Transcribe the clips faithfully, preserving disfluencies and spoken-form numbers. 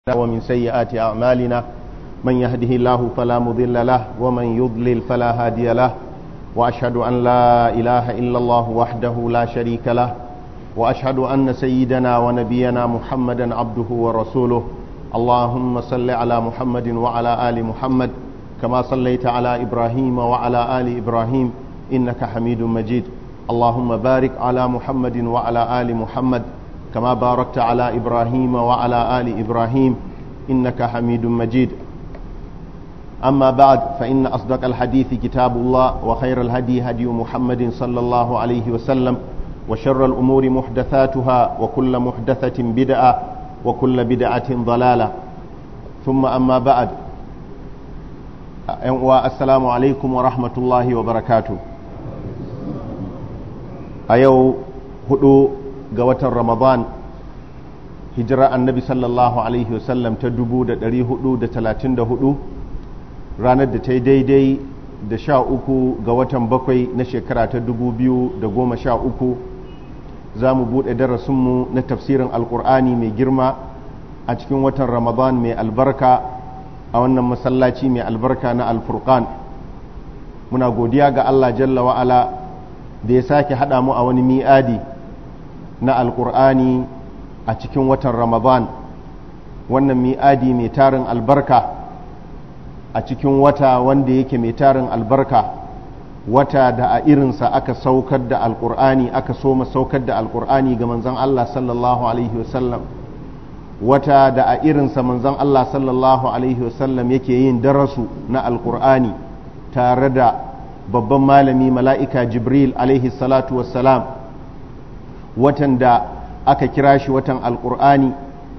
ومن سيئات أعمالنا من يهده الله فلا مضل له ومن يضلل فلا هادي له وأشهد أن لا إله إلا الله وحده لا شريك له وأشهد أن سيدنا ونبينا محمدا عبده ورسوله اللهم صل على محمد وعلى آل محمد كما صليت على إبراهيم وعلى آل إبراهيم إنك حميد مجيد اللهم بارك على محمد وعلى آل محمد كما باركت على إبراهيم وعلى آل إبراهيم إنك حميد مجيد أما بعد فإن أصدق الحديث كتاب الله وخير الهدي هدي محمد صلى الله عليه وسلم وشر الأمور محدثاتها وكل محدثة بدعة وكل بدعة ضلالة ثم أما بعد والسلام عليكم ورحمة الله وبركاته أيو هدو ga watan Ramadan hijira annabi sallallahu alaihi wasallam ta dubu da ɗari hudu da talatin da hudu ranar da ta yi daidai da sha uku ga watan bakwai na shekara ta dubu biyu da goma sha uku za mu buɗe darasinmu na tafsirin alkur'ani mai girma a cikin watan Ramadan mai albarka a wannan masallaci mai albarka na alfurqan muna godiya ga Allah jalla wa'ala da ya sake haɗa mu a wani mi'adi na alkur'ani a cikin watan ramadan wannan mi'adi mai tarin albarka a cikin wata wanda yake mai tarin albarka wata da a irinsa aka saukar da alkur'ani aka soma saukar da alkur'ani ga manzon Allah sallallahu alaihi wasallam wata da a irinsa manzon Allah sallallahu alaihi wasallam yake yin darasu na alkur'ani tare da babban malami mala'ika jibril alaihi salatu wassalam watan da aka kira shi watan alkur'ani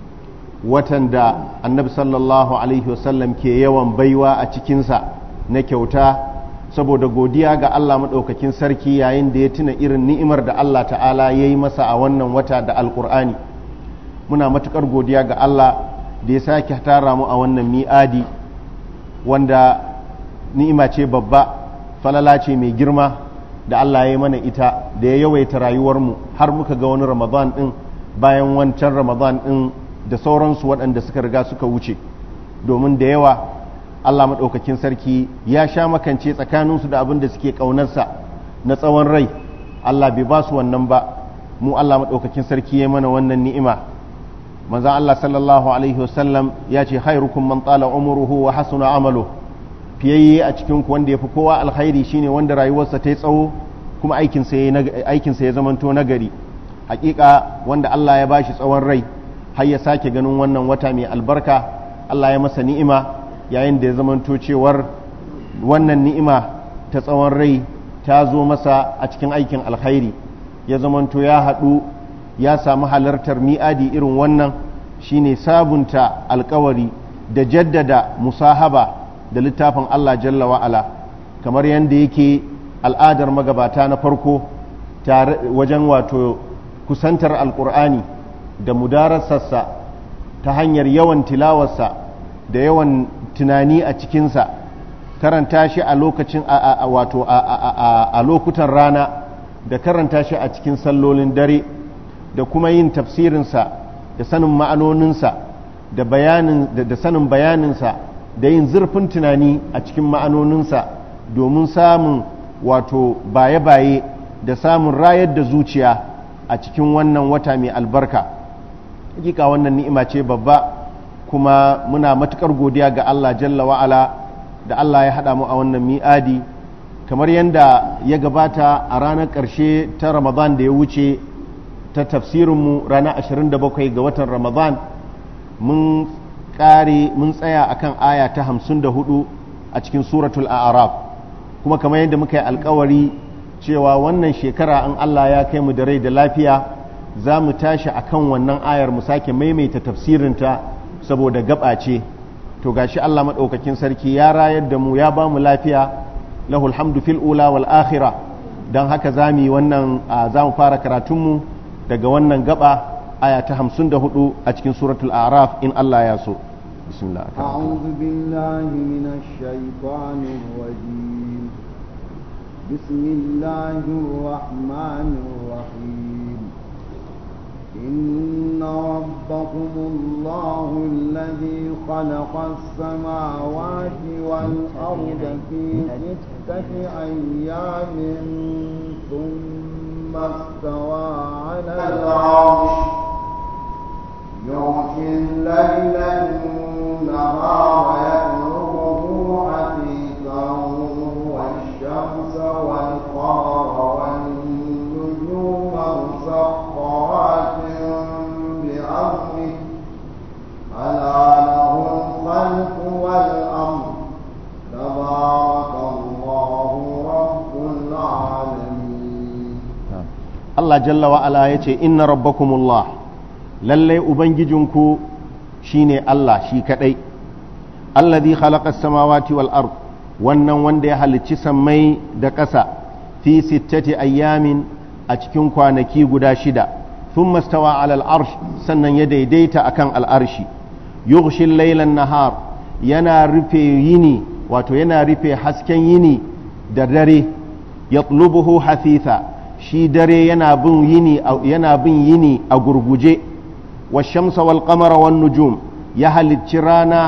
watan da annabi sallallahu alaihi wasallam ke yawan baiwa a cikinsa na kyauta saboda godiya ga Allah maɗaukakin sarki yayin da ya tuna irin ni'imar da Allah ta'ala ya yi masa a wannan wata da alkur'ani muna matuƙar godiya ga Allah da ya sake tara mu a wannan mi'adi wanda ni'ima ce babba falala ce mai girma da Allah ya yi mana ita da ya yawaita rayuwarmu har muka ga wani ramadan ɗin bayan wancan ramadan ɗin da sauransu waɗanda suka riga suka wuce domin da yawa Allah maɗaukakin sarki ya sha makance tsakaninsu da abin da suke ƙaunarsa na tsawon rai Allah bai ba su wannan ba mu Allah maɗaukakin sarki ya mana wannan ni'ima manzon Allah sallallahu alaihi wasallam ya ce khairukum man tala umruhu wa hasuna amaluhu fiyayye a cikin ku wanda ya fi kowa alkhairi shine wanda rayuwarsa ta yi tsawo kuma aikinsa ya zamanto nagari hakika wanda Allah ya bashi tsawon rai har ya sake ganin wannan wata mai albarka Allah ya masa ni'ima yayin da ya zamanto cewar wannan ni'ima ta tsawon rai ta zo masa a cikin aikin alkhairi ya zamanto ya haɗu ya samu halartar mi'adi irin wannan shine sabunta alkawari da jaddada musahaba da littafin Allah jalla wa'ala kamar yadda yake al'adar magabata na farko wajen wato kusantar alkur'ani da mudarasarsa ta hanyar yawan tilawarsa da yawan tunani a cikinsa karanta shi a lokacin wato a lokutan rana da karanta shi a cikin sallolin dare da kuma yin tafsirinsa da sanin ma'anoninsa da bayanin da sanin bayaninsa da yin zurfin tunani a cikin ma'anoninsa domin samun wato baye-baye da samun rayar da zuciya a cikin wannan wata mai albarka hakika wannan ni'ima ce babba kuma muna matukar godiya ga Allah jalla wa'ala da Allah ya haɗa mu a wannan mi'adi kamar yadda ya gabata a ranar ƙarshe ta ramadan da ya wuce ta tafsirinmu ranar ashirin da bakwai ga watan ramadan mun kare mun tsaya akan aya ta hamsin da hudu a cikin suratul a'raf kuma kamar yadda muka yi alkawari cewa wannan shekara in Allah ya kai mu da rai da lafiya za mu tashi akan wannan ayar mu sake maimaita tafsirinta saboda gaba ce to gashi Allah madaukakin sarki ya rayar da mu ya ba mu lafiya lahul hamdu fil ula wal akhirah dan haka zamu yi wannan zamu fara karatunmu daga wannan gaba aya ta hamsin da hudu a cikin suratul a'raf in Allah ya so bismillah a'udhu billahi minash shaitanir rajim bismillahir rahmanir rahim إن ربكم الله الذي خلق السماوات والأرض في ستة أيام ثم استوى على العرش يغشي الليل النهار يطلبه حثيثا والشمس والقمر والنجوم مسخرات بأمره ألا له الخلق والأمر تبارك الله رب العالمين. الله جل وعلا يتي إن ربكم الله lallai ubangijinku shine Allah shi kadai alladhi khalaqa as-samawati wal ard wannan wanda ya halicci sammai da ƙasa fi sittati ayyamin a cikin kwanaki guda shida thumma stawa ala al-arsh sannan ya daidaita akan al-arshi yughshi al-layla an-nahar yana rufe yini wato yana rufe hasken yini da dare yatlubuhu hafitha shi dare yana bin yini yana bin yini a gurguje والشمس والقمر والنجوم يهل الترانا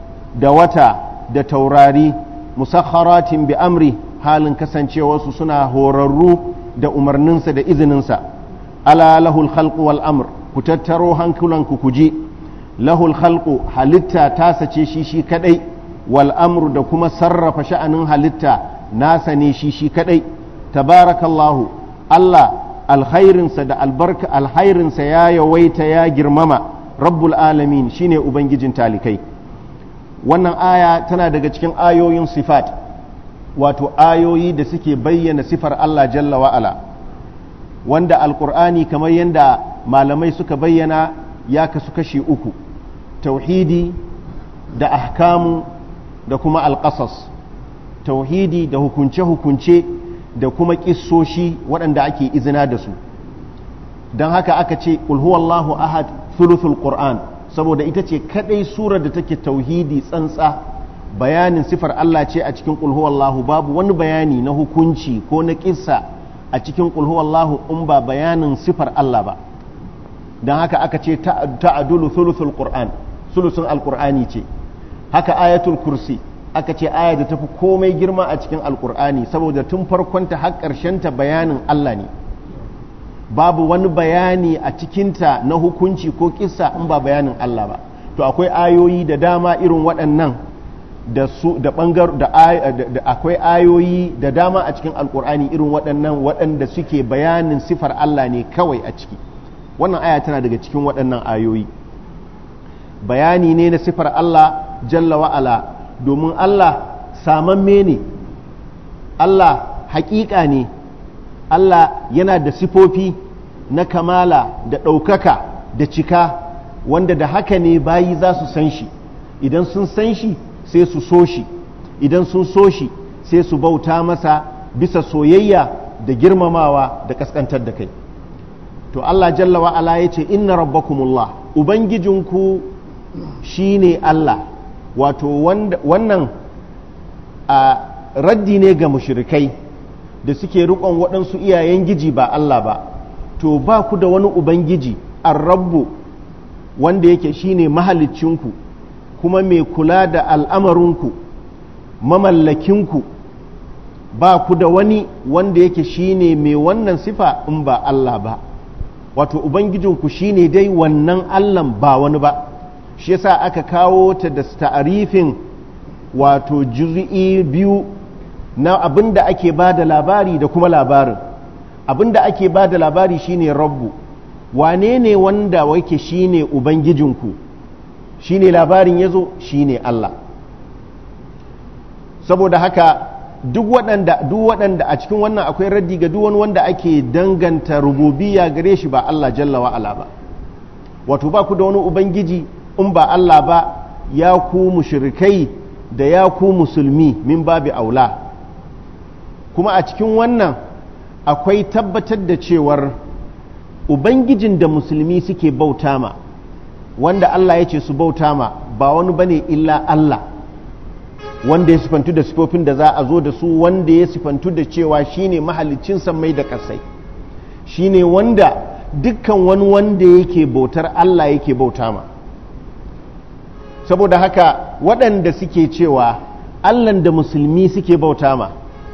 دوتا دتوراري مسخرات بأمره حال كسنشي وسسنا هوررو دا أمرننسا دا إذننسا ألا له الخلق والأمر كتترو هنكولن كوكجي له الخلق حلتا تاسا شيشي كدي والأمر دا كما صرف شأن حلتا ناسا نيشيشي كدي تبارك الله الله alkhairinsa da albarka alkhairinsa ya yawaita ya girmama rabbul alamin shine ubangijin talikai wannan aya tana daga cikin ayoyin sifat wato ayoyi da suke bayyana sifar Allah jalla wa ala wanda alqur'ani kamar yanda malamai suka bayyana ya kasu kashi uku tauhidi da ahkamu da kuma alqasas tauhidi da hukunce hukunce da kuma kissoshi waɗanda ake izina da su don haka aka ce ulhuwallahu ahad thuluthul qur'an saboda ita ce kadai surar da take tauhidi tsantsa bayanin sifar Allah ce a cikin ulhuwallahu babu wani bayani na hukunci ko na kissa a cikin ulhuwallahu in ba bayanin sifar Allah ba don haka aka ce ta'adulu thuluthul qur'an thuluthun alqur'ani ce haka ayatul kursi aka ce aya da tafi komai girma a cikin alkur'ani saboda tun farkonta har ta bayanin Allah ne babu wani bayani a cikinta na hukunci ko kissa in ba bayanin Allah ba to akwai ayoyi da dama irin waɗannan da su da bangar da akwai ayoyi da dama a cikin alkur'ani irin waɗannan waɗanda suke bayanin sifar Allah ne kawai a ciki wannan aya tana daga cikin waɗannan ayoyi bayani ne na sifar Allah jalla wa'ala domin Allah samamme ne Allah haƙiƙa ne Allah yana da sifofi na kamala da ɗaukaka da cika wanda da haka ne bayi za su san shi idan sun san shi sai su so shi idan sun so shi sai su bauta masa bisa soyayya da girmamawa da kaskantar da kai to Allah jalla wa'ala ya ce inna rabbakumullah ubangijinku shine Allah wato wannan a raddi ne ga mushrikai da suke rikon waɗansu iyayen giji ba Allah ba to ba ku da wani ubangiji ar-rabbu wanda yake shine mahalicinku kuma mai kula da al'amarinku mamallakinku ba ku da wani wanda yake shine mai wannan sifa in ba Allah ba wato ubangijinku shine dai wannan Allah ba wani ba shi yasa aka kawo ta da ta'arifin wato juz'i biyu na abinda ake ba da labari da kuma labarin abinda ake ba da labari shine rabbu wane ne wanda wake shine ubangijinku shine labarin yazo shine Allah saboda haka duk waɗanda duk waɗanda a cikin wannan akwai raddi ga duk wani wanda ake danganta rububiyya gare shi ba Allah jalla wa ala ba wato ba ku da wani ubangiji in ba Allah ba ya ku mushrikai da ya ku musulmi min babi aula kuma a cikin wannan akwai tabbatar da cewar ubangijin da musulmi suke bauta ma wanda Allah ya ce su bauta ma ba wani bane illa Allah wanda ya sifantu da sifofin da za a zo da su wanda ya sifantu da cewa shine mahalicin sammai da ƙasai shine wanda dukkan wani wanda yake bautar Allah yake bauta ma. Saboda haka waɗanda suke cewa Allahn da musulmi suke bauta ma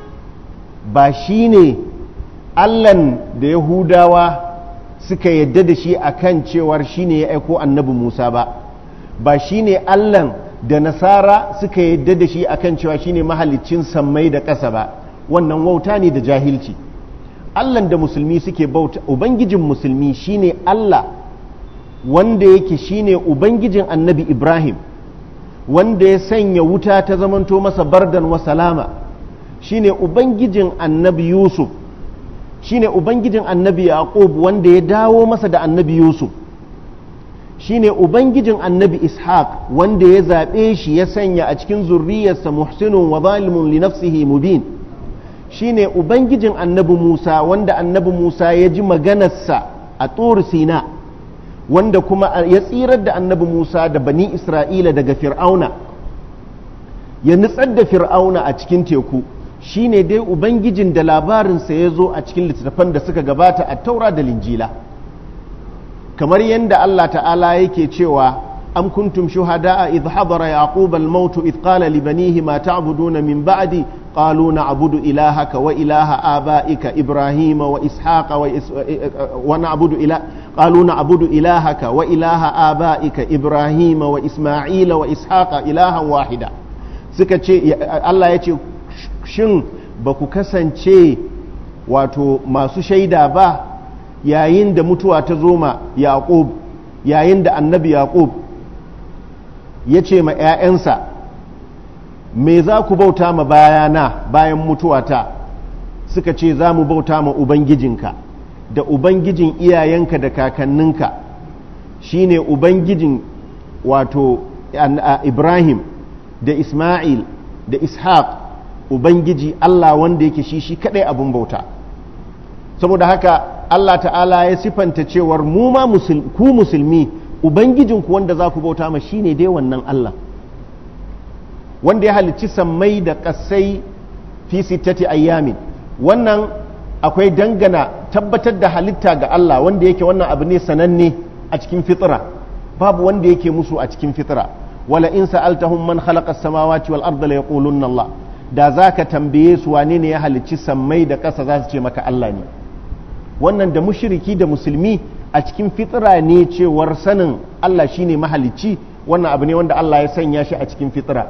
ba shi ne Allahn da Yahudawa suka yadda da shi akan cewar shi ne ya aiko annabi Musa ba, ba shi ne Allahn da Nasara suka yadda da shi akan cewa shi ne mahalicin sammai da ƙasa ba. Wannan wauta ne da jahilci. Allahn da musulmi suke bauta, Ubangijin musulmi shi ne Allah wanda yake shi ne Ubangijin annabi Ibrahim, wanda ya sanya wuta ta zamanto masa bardan wa salama, shi ne Ubangijin annabi Yusuf, shi ne Ubangijin annabi Yaqub wanda ya dawo masa da annabi Yusuf, shi ne Ubangijin annabi Ishaq wanda ya zaɓe shi ya sanya a cikin zurriyarsa muhsinun wa zalimun li nafsihi mubin, shi ne Ubangijin annabi Musa wanda annabi Musa ya ji maganarsa a Tur Sina, wanda kuma ya tsirar da annabi Musa da bani Isra'ila daga Fir'auna, ya nutsar da Fir'auna a cikin teku. Shi ne dai Ubangijin da labarinsa ya zo a cikin littattafan da suka gabata a Taura da Linjila, kamar yadda Allah ta'ala yake cewa am kuntum shuhada'a idh hadara yaqub al-maut idh qala li banihi ma ta'buduna min ba'di qalu na'budu ilahaka wa ilaha aba'ika ibrahima wa ishaqa wa wa na'budu ila qalu na'budu ilahaka wa ilaha aba'ika ibrahima wa isma'ila wa ishaqa ilahan wahida. Suka ce Allah ya ce shin ba ku kasance wato masu shaida ba yayin da mutuwa ta zo ma Yaqub, yayin da annabi Yaqub ya ce ma ‘ya'yansa me za ku bauta ma bayana bayan mutuwata? Suka ce za mu bauta ma Ubangijinka da Ubangijin iyayenka da kakanninka, shi ne Ubangijin wato Ibrahim da Ismail da Ishaq, Ubangiji Allah wanda yake shi shi kaɗai abin bauta. Saboda haka Allah ta'ala ya sifanta cewar mu ma ku musulmi Ubangijinku wanda za ku bauta ma shi ne dai wannan Allah wanda ya halicci sammai da ƙasai fi sittati ayyamin. Wannan akwai dangana tabbatar da halitta ga Allah wanda yake wannan abu ne sananne a cikin fitra, babu wanda yake musu a cikin fitra. Wala in sa'altahum man khalaqa as-samawati wal arda la yaqulunna Allah, da zaka tambaye su wane ne ya halicci sammai da ƙasa za su ce maka Allah ne. Wannan da mushriki da musulmi a cikin fitra ne cewar sanin Allah shine mahalicci, wannan abu ne wanda Allah ya sanya shi a cikin fitra,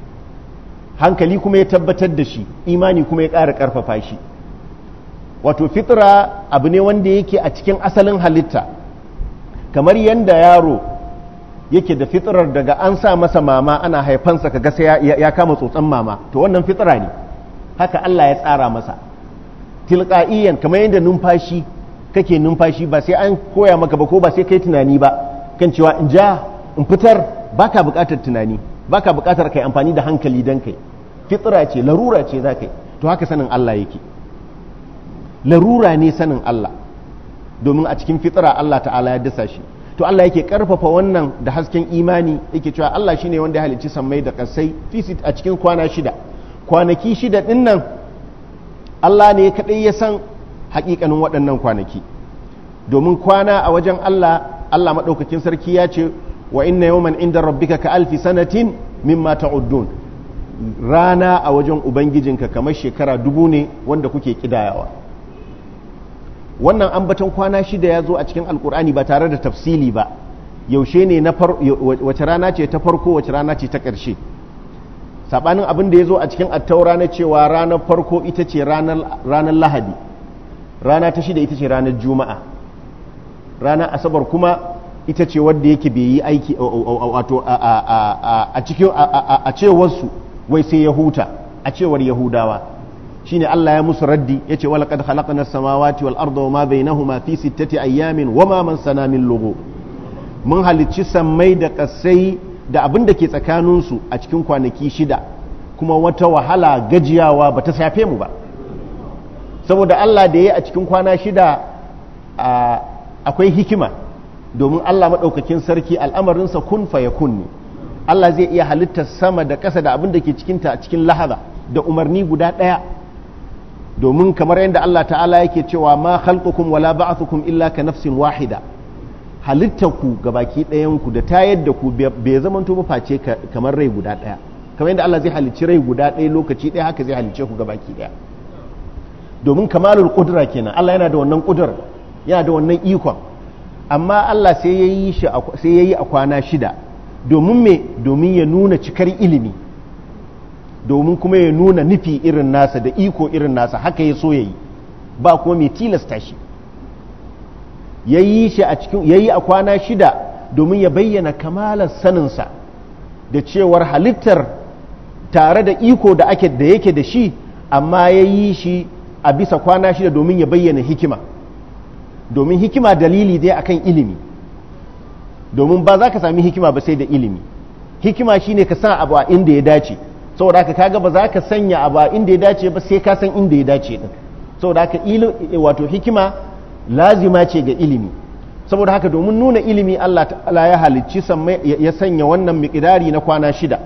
hankali kuma ya tabbatar da shi, imani kuma ya ƙara ƙarfafa shi. Wato fitra abu ne wanda yake a cikin asalin halitta, kamar yanda yaro yake da fitrar daga an sa masa mama ana haifansa kaga sai ya, ya kama tsotsan mama, to wannan fitra ne, haka Allah ya tsara masa tilqa'iyan, kamar yanda numfashi kake numfashi ba sai an koya maka ba ko ba sai kai tunani ba kan cewa in ja in fitar, baka buƙatar tunani, baka buƙatar kai amfani da hankali dan kai, fitra ce, larura ce za kai. To haka sanin Allah yake, larura ne sanin Allah, domin a cikin fitra Allah ta'ala ya dasa shi. To Allah yake karfafa wannan da hasken imani, yake cewa Allah shine wanda ya halicci sammai da kasai fisit a cikin kwana shida. Kwanaki shida din nan Allah ne kadai ya san hakikanin waɗannan kwanaki, domin kwana a wajen Allah, Allah madaukakin sarki ya ce wa inna yawman inda rabbika ka alfi sanatin mimma ta'uddun, rana a wajen ubangijinka kamar shekara dubu ne wanda kuke kidayawa. Wannan ambaton kwana shida ya zo a cikin alkur'ani ba tare da tafsili ba, yaushe ne na wace rana ce ta farko wace rana ce ta ƙarshe, sabanin abin da ya zo a cikin attaura na cewa ranar farko ita ce ranar lahadi, rana ta shida ita ce ranar juma'a, ranar asabar kuma ita ce wadda yake bai yi aiki wato a cikin a cewarsu wai sai ya huta, a cewar yahudawa shine Allah ya musu raddi yace wala qad khalaqna as-samawati wal arda wama bainahuma fi sittati ayyamin wama mansana min lughu, mun halicci sammai da kasai da abin da ke tsakanin su a cikin kwanaki shida, kuma wata wahala gajiyawa bata shafe mu ba. Saboda Allah da yayi a cikin kwana shida akwai hikima, domin Allah madaukakin sarki al'amarinsa kun fayakun ne. Allah zai iya halittar sama da ƙasa da abin da ke cikinta a cikin lahaza da umarni guda ɗaya. domin kamar yadda Allah ta'ala yake cewa ma khalqukum wala ba'athukum illa ka nafsin wahida, halittarku gabaki ɗayanku da tayar da ku bai zaman to face kamar rai guda ɗaya, kamar yadda Allah zai halicci rai guda ɗaya lokaci ɗaya haka zai halicce ku gabaki ɗaya, domin kamalul qudra kenan. Allah yana da wannan qudrar, yana da wannan ikon, amma Allah sai yayi shi sai yayi a kwana shida domin me domin ya nuna cikar ilimi, domin kuma ya nuna nufi irin nasa da iko irin nasa, haka ya so yayi ba kuma mai tilasta shi. yayi shi a cikin yayi a kwana shida domin ya bayyana kamalar saninsa da cewar halittar tare da iko da ake da yake da shi, amma yayi shi a bisa kwana shida domin ya bayyana hikima, domin hikima dalili dai akan ilimi, domin ba za ka sami hikima ba sai da ilimi. Hikima shine ka san abu a inda ya dace, saboda haka kaga ba za ka sanya abu a inda ya dace ba sai ka san inda ya dace din, saboda haka wato hikima lazima ce ga ilimi. Saboda haka domin nuna ilimi Allah ta'ala ya halicci ya sanya wannan miqdari na kwana shida,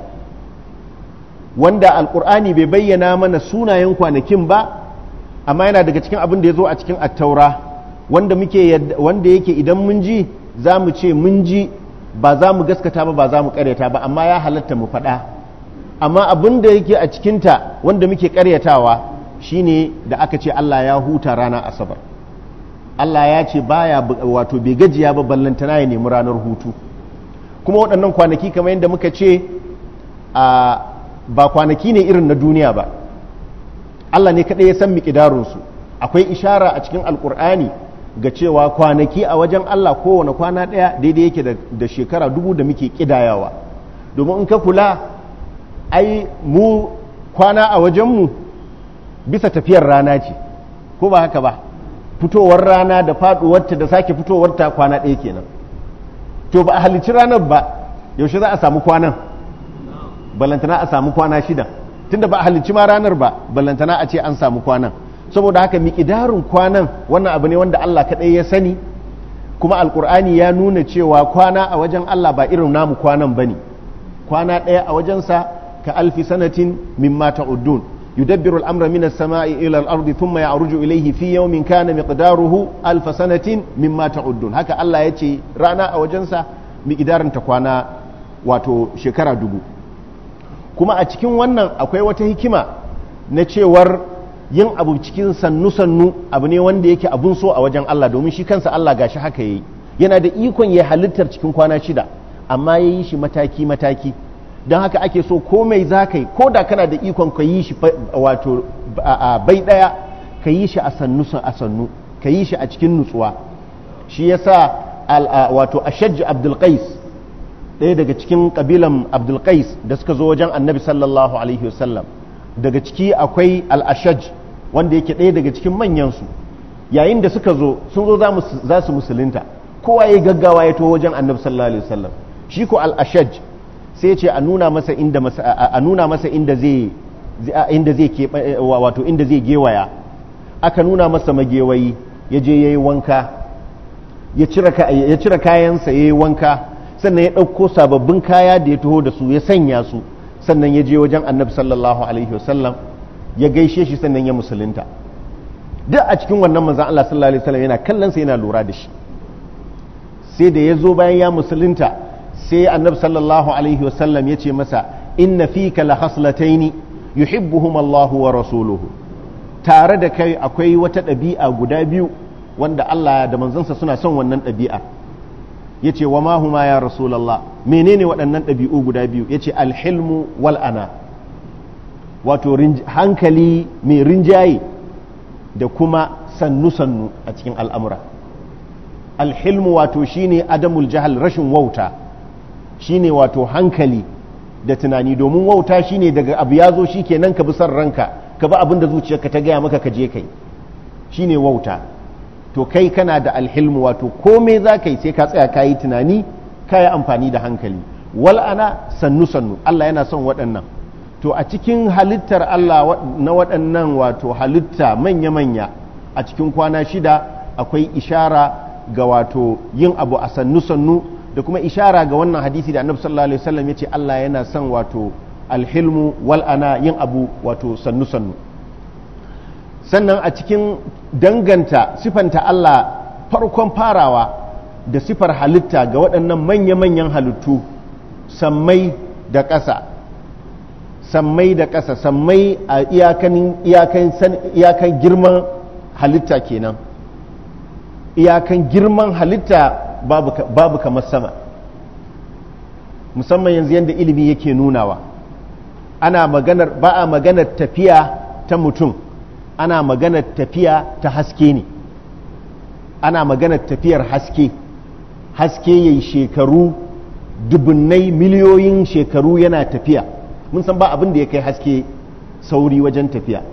wanda alqur'ani bai bayyana mana sunayen kwanakin ba, amma yana daga cikin abin da ya zo a cikin at-taura wanda muke wanda yake idan mun ji za mu ce mun ji, ba za mu gaskata ba ba za mu karyata ba, amma ya halatta mu faɗa. Amma abin da yake a cikinta wanda muke karyatawa shine da aka ce Allah ya huta rana asabar. Allah ya ce baya wato bai gajiya ba ballantana ya nemi ranar hutu. Kuma waɗannan kwanaki kamar yadda muka ce a ba kwanaki ne irin na duniya ba, Allah ne kaɗai ya san miƙidarunsu. Akwai ishara a cikin alƙur'ani ga cewa kwanaki a wajen Allah kowane kwana ɗaya daidai yake da shekara dubu da muke ƙidayawa. Domin in ka kula ai mu kwana a wajenmu bisa tafiyar rana ce, ko ba haka ba, fitowar rana da faɗuwarta da sake fitowarta kwana ɗaya kenan. To ba a halicci ranar ba, yaushe za a samu kwanan ballantana a samu kwana shida, tunda ba a halicci ma ranar ba ballantana a ce an samu kwanan. Saboda haka miƙidarin kwanan wannan abu ne wanda Allah kaɗai ya sani, kuma alƙur'ani ya nuna cewa kwana a wajen Allah ba irin namu kwanan bane. Kwana ɗaya a wajensa ka alfi sanatin mimma ta'uddun yudabbiru al-amra min as-sama'i ila al-ardi thumma ya'ruju ilayhi fi yawmin kana miqdaruhu alf sanatin mimma ta'uddun. Haka Allah ya ce rana a wajensa miƙidarin ta kwana wato shekara dubu. Kuma a cikin wannan akwai wata hikima na cewar yin abu cikin sannu-sannu abu ne wanda yake abun so a wajen Allah, domin shi kansa Allah gashi haka yayi, yana da ikon ya halittar cikin kwana shida amma ya yi shi mataki-mataki. Don haka ake so komai za ka yi, ko da kana da ikon ka yi shi wato bai ɗaya, ka yi shi a sannu a sannu, ka yi shi a cikin nutsuwa. Shi ya sa wato ashaj abdulkais, ɗaya daga cikin ƙabilan abdulkais da suka zo wajen annabi sallallahu alaihi wasallam, daga ciki akwai al-ashaj wanda yake ɗaya daga cikin manyansu. Yayin da suka zo sun zo za su musulunta, kowa ya gaggawa ya to wajen annabi sallallahu alaihi wasallam. Shi ko al-ashaj sai ce a nuna masa inda a nuna masa inda zai inda zai ke wato inda zai gewaya. Aka nuna masa magewayi, ya je yayi wanka, ya cire ya cire kayansa yayi wanka, sannan ya ɗauko sababbin kaya da ya taho da su ya sanya su, sannan ya je wajen annabi sallallahu alaihi wasallam ya gaishe shi, sannan ya musulunta. Duk a cikin wannan manzon Allah sallallahu alaihi wasallam yana kallon sa yana lura da shi. Sai da ya zo bayan ya musulunta, sai annabi sallallahu alaihi wasallam ya ce masa inna fika la khaslataini yuhibbuhum Allahu wa rasuluhu. Tare da kai akwai wata ɗabi'a guda biyu wanda Allah da manzansa suna son wannan ɗabi'a. Yace wa ma huma ya rasulullah, menene waɗannan ɗabi'u guda biyu? Yace alhilmu wal ana, wato hankali mai rinjaye da kuma sannu sannu a cikin al'amura. Alhilmu wato shine adamul jahal, rashin wauta, shine wato hankali da tunani, domin wauta shine daga abu ya zo shikenan ka bi son ranka, ka bi abin da zuciyarka ta gaya maka ka je kai, shine wauta. To kai kana da alhilmu, wato komai za ka yi sai ka tsaya ka yi tunani, ka yi amfani da hankali. Wal'ana sannu sannu, Allah yana son waɗannan. To a cikin halittar Allah na waɗannan wato halitta manya-manya a cikin kwana shida akwai ishara ga wato yin abu a sannu sannu, da kuma ishara ga wannan hadisi da annabi sallallahu alaihi wasallam ya ce Allah yana son wato alhilmu wal'ana, yin abu wato sannu sannu. sannan a cikin danganta sifanta Allah farkon farawa da sifar halitta ga waɗannan manya-manyan halittu sammai da ƙasa sammai da ƙasa sammai a iyakan iyakan girman halitta kenan iyakan girman halitta babu, babu kamar sama musamman yanzu yadda ilimi yake nunawa ana maganar ba a maganar tafiya ta mutum ana maganar tafiya ta haske ne ana maganar tafiyar haske haske yayi shekaru dubunnai miliyoyin shekaru yana tafiya mun san ba abin da ya kai haske sauri wajen tafiya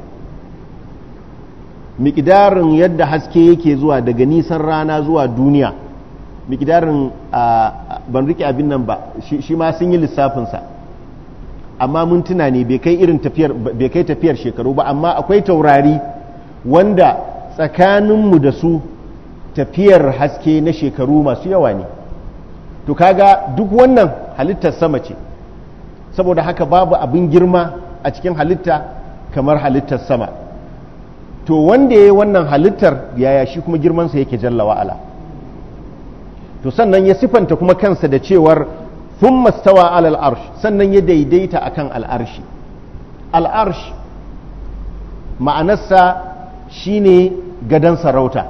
miƙidarin yadda haske yake zuwa daga nisan rana zuwa duniya miƙidarin ban rike abin nan ba shi ma sun yi lissafinsa amma mun tuna ne bai kai irin tafiyar bai kai tafiyar shekaru ba amma akwai taurari wanda tsakaninmu da su tafiyar haske na shekaru masu yawa ne to kaga duk wannan halittar sama ce saboda haka babu abin girma a cikin halitta kamar halittar sama to wanda ya yi wannan halittar yaya shi kuma girmansa yake jalla wa'ala to sannan ya sifanta kuma kansa da cewar thumma stawa alal arsh sannan ya daidaita akan al'arshi al'arsh ma'anarsa shine gadan sarauta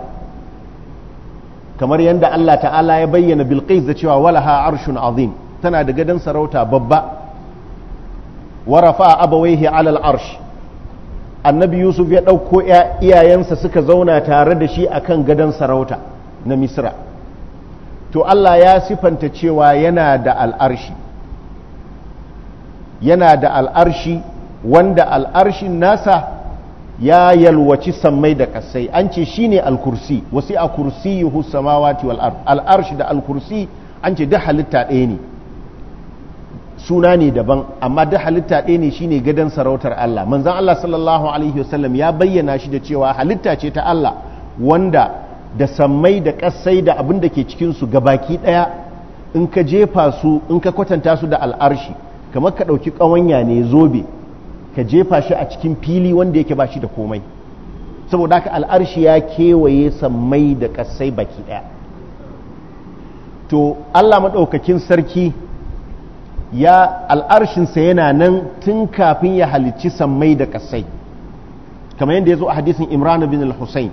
kamar yadda Allah ta'ala ya bayyana bilqis da cewa walaha arshun azim tana da gadan sarauta babba wa rafa'a abawayhi alal arsh annabi yusuf ya ɗauko iyayensa suka zauna tare da shi akan gadan sarauta na misra to Allah ya sifanta cewa yana da al'arshi yana da al'arshi wanda al'arshin nasa ya yalwaci sammai da kasai an ce shine al-kursi wasi a kursiyuhu samawati wal ard al'arshi da al-kursi an ce da halitta ɗaya ne suna ne daban amma da halitta ɗaya ne shine gadon sarautar Allah manzon Allah sallallahu alaihi wasallam ya bayyana shi da cewa halitta ce ta Allah wanda da sammai da ƙasai da abin da ke cikinsu gabaki ɗaya in ka jefa su in ka kwatanta su da al'arshi kamar ka ɗauki ƙawanya ne zobe ka jefa shi a cikin fili wanda yake ba shi da komai saboda haka al'arshi ya kewaye sammai da ƙasai baki ɗaya to Allah maɗaukakin sarki ya al'arshinsa yana nan tun kafin ya halicci sammai da ƙasai kamar yadda ya zo a hadisin Imran bin al-Husayn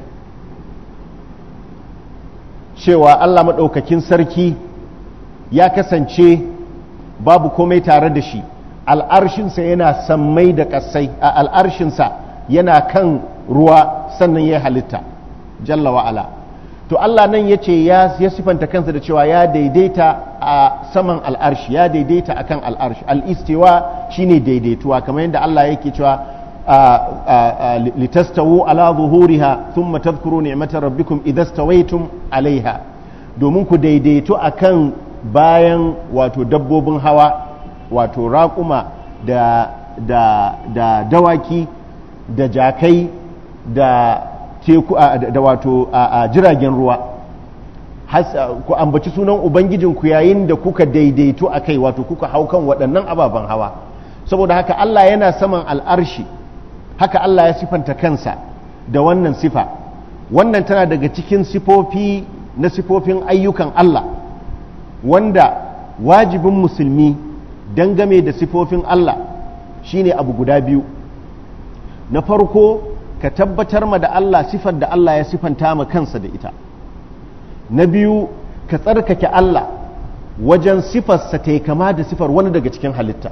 cewa Allah maɗaukakin sarki ya kasance babu komai tare da shi al'arshinsa yana sammai da ƙasai a al'arshinsa yana kan ruwa sannan ya halitta jalla wa'ala to Allah nan ya ce ya sifanta kansa da cewa ya daidaita a saman al'arshi ya daidaita akan al'arshi al'istiwa shine daidaituwa kamar yadda Allah yake cewa litastawu ala zuhuriha thumma tadhkuru ni'mata rabbikum idha stawaytum alaiha domin ku daidaitu akan bayan wato dabbobin hawa wato raƙuma da da da dawaki da jakai da teku da wato a jiragen ruwa ku ambaci sunan ubangijinku yayin da kuka daidaitu akai wato kuka hau kan waɗannan ababen hawa saboda haka Allah yana saman al'arshi haka Allah ya sifanta kansa da wannan sifa wannan tana daga cikin sifofi na sifofin ayyukan Allah wanda wajibin musulmi dangame da sifofin Allah shine abu guda biyu na farko ka tabbatar ma da Allah sifar da Allah ya sifanta ma kansa da ita na biyu ka tsarkake Allah wajen sifarsa ta kama da sifar wani daga cikin halitta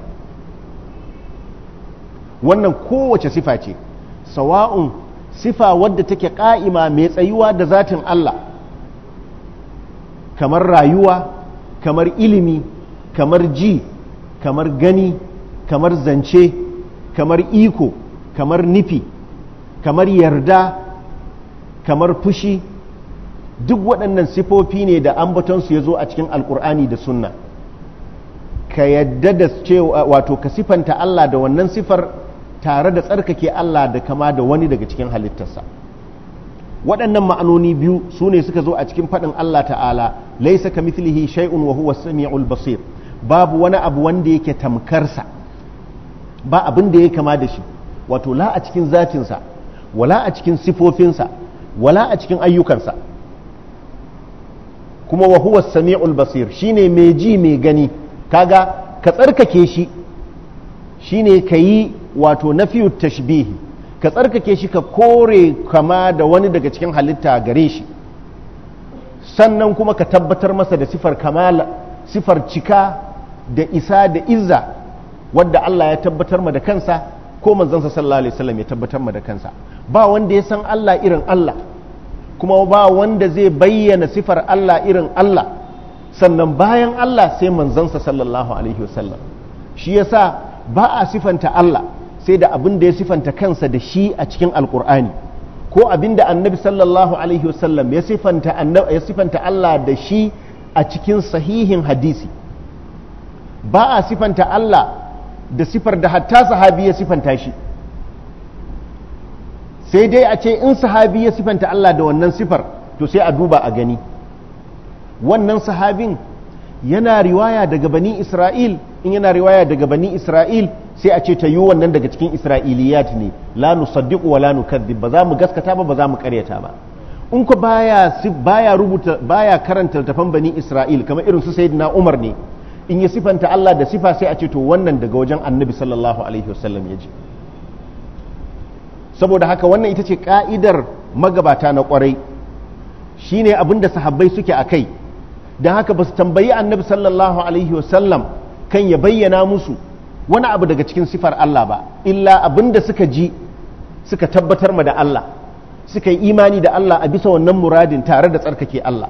wannan kowace sifa ce sawa'un sifa wadda take ƙa'ima mai tsayuwa da zatin Allah kamar rayuwa kamar ilimi kamar ji kamar gani kamar zance kamar iko kamar nufi kamar yarda kamar fushi duk waɗannan sifofi ne da ambatonsu ya zo a cikin alkur'ani da sunna ka yadda da cewa wato ka sifanta Allah da wannan sifar tare da tsarkake Allah da kama da wani daga cikin halittarsa waɗannan ma'anoni biyu su ne suka zo a cikin faɗin Allah ta'ala laisa ka mithlihi shay'un wa huwa samiul basir babu wani abu wanda yake tamkarsa ba abin da ya kama da shi wato la a cikin zatinsa wala a cikin sifofinsa wala a cikin ayyukansa. Kuma wa huwa sami'ul basir, shine mai ji mai gani. Kaga ka tsarkake shi shine kayi wato nafiyu tashbihi, ka tsarkake shi ka kore kama da wani daga cikin halitta gare shi, sannan kuma ka tabbatar masa da sifar kamala, sifar cika da isa da izza wadda Allah ya tabbatar ma da kansa ko manzansa sallallahu alaihi wasallam ya tabbatar ma da kansa. Ba wanda ya san Allah irin Allah, kuma ba wanda zai bayyana sifar Allah irin Allah, sannan bayan Allah sai manzansa sallallahu alaihi wasallam. Shi yasa ba a sifanta Allah sai da abin da ya sifanta kansa da shi a cikin alkur'ani, ko abin da annabi sallallahu alaihi wasallam ya sifanta ya sifanta Allah da shi a cikin sahihin hadisi. Ba a sifanta Allah da sifar da hatta sahabi ya sifanta shi, sai dai a ce in sahabi ya sifanta Allah da wannan sifar to sai a duba a gani wannan sahabin yana riwaya daga bani Isra'il. In yana riwaya daga bani Isra'il sai a ce ta yi wannan daga cikin Isra'iliyat ne, la nusaddiqu wa la nukadzib, ba za mu gaskata ba ba za mu karyata ba. In ku baya baya rubuta baya karanta littafan bani Isra'il kamar irin su sayyidina Umar ne, in ya sifanta Allah da sifa sai a ce to wannan daga wajen Annabi sallallahu alaihi wasallam ya ji. Saboda haka wannan ita ce ka'idar magabata na kwarai, shine abinda sahabbai suke akai. Dan haka ba su tambayi Annabi sallallahu alaihi wasallam kan ya bayyana musu wani abu daga cikin sifar Allah ba, illa abinda suka ji suka tabbatar ma da Allah, suka yi imani da Allah a bisa wannan muradin tare da tsarkake Allah.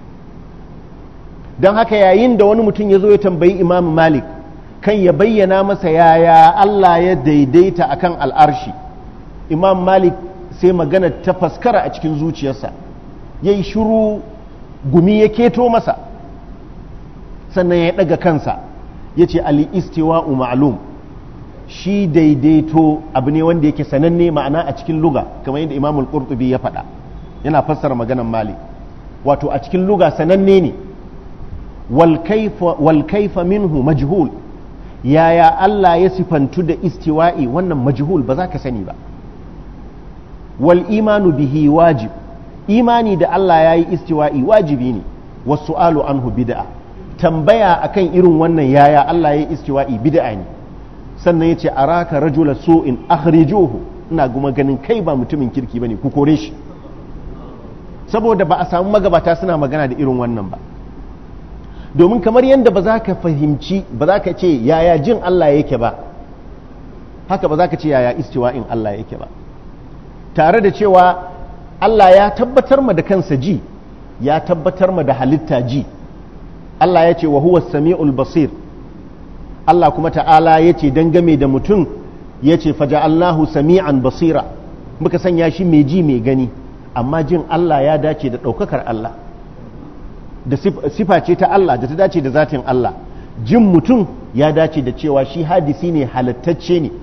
Don haka yayin da wani mutum ya zo ya tambayi Imam Malik kan ya bayyana masa yaya Allah ya daidaita akan al'arshi, Imam Malik sai magana ta faskara a cikin zuciyarsa, ya yi shiru, gumi ya keto masa, sannan ya ɗaga kansa ya ce al-istiwa'u ma'lum, shi daidaito abu ne wanda yake sananne, ma'ana a cikin luga, kamar yadda Imam al-Qurtubi ya faɗa yana fassara maganan Malik, wato a cikin luga sananne ne. wal kaifa minhu majhul, yaya Allah ya sifantu da istiwa'i wannan majhul, ba za ka sani ba. Wal imanu bihi wajib, imani da Allah ya yi istiwa'i wajibi ne. Wasu alu anhu bid'a, tambaya akan irin wannan yaya Allah ya yi istiwa'i bid'a ne. Sannan ya ce araka rajula su'in akhrijuhu, ina kuma ganin kai ba mutumin kirki bane, ku kore shi. Saboda ba a samu magabata suna magana da irin wannan ba. Domin kamar yadda ba za ka fahimci, ba za ka ce yaya jin Allah yake ba, haka ba za ka ce yaya istiwa'in Allah yake ba. Tare da cewa Allah ya tabbatar ma da kansa ji, ya tabbatar ma da halitta ji. Allah ya ce wa huwa sami'ul basir, Allah kuma ta'ala ya ce dangame da mutum ya ce faja'allahu sami'an basira, muka sanya shi mai ji mai gani. Amma jin Allah ya dace da ɗaukakar Allah, da sifa ce ta Allah da ta dace da zatin Allah. Jin mutum ya dace da cewa shi hadisi ne, halattacce ne.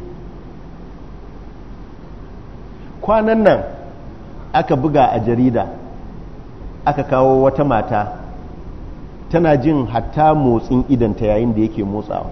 Kwanan nan aka buga a jarida, aka kawo wata mata tana jin hatta motsin idanta yayin da yake motsawa,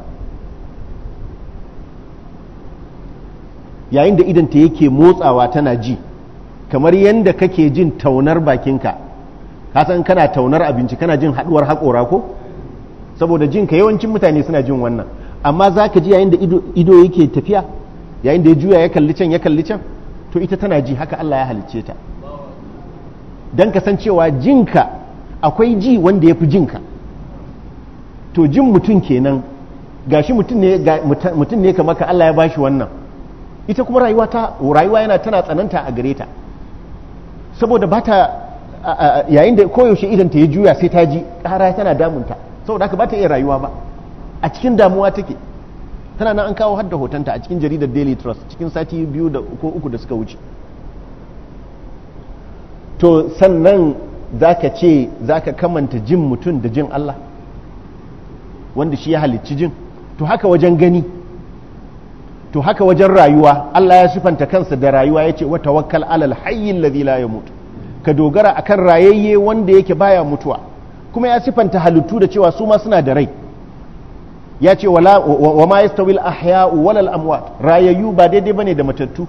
yayin da idanta yake motsawa tana ji, kamar yadda kake jin taunar bakinka. Kasan kana taunar abinci kana jin haduwar haƙora ko? Saboda jinka yawancin mutane suna jin wannan, amma za ka ji yayin da ido yake tafiya, yayin da ya juya ya kalli can ya kalli can, to ita tana ji. Haka Allah ya halicce ta don kasancewa jinka akwai ji wanda ya fi jinka. To jin mutum kenan, gashi mutum ne mutum ne kamar ka Allah ya bashi wannan. Ita kuma rayuwa ta rayuwa yana tana tsananta a gare ta, saboda ba ta yayin da koyaushe idan ta ya juya sai ta ji ƙara tana damunta, saboda haka ba ta iya rayuwa ba, a cikin damuwa take. Tana nan an kawo hadda hotonta a cikin jaridar Daily Trust cikin sati biyu da ko uku da suka wuce. To sannan za ka ce za ka kamanta jin mutum da jin Allah wanda shi ya halicci jin? To haka wajen gani, to haka wajen rayuwa. Allah ya sifanta kansa da rayuwa, ya ce wa tawakkal alal hayyin ladhi la yamut, ka dogara akan rayayye wanda yake baya mutuwa. Kuma ya sifanta halittu da cewa su ma suna da rai, ya ce wa ma yastawil ahya'u walal amwat, rayayyu ba daidai bane da matattu.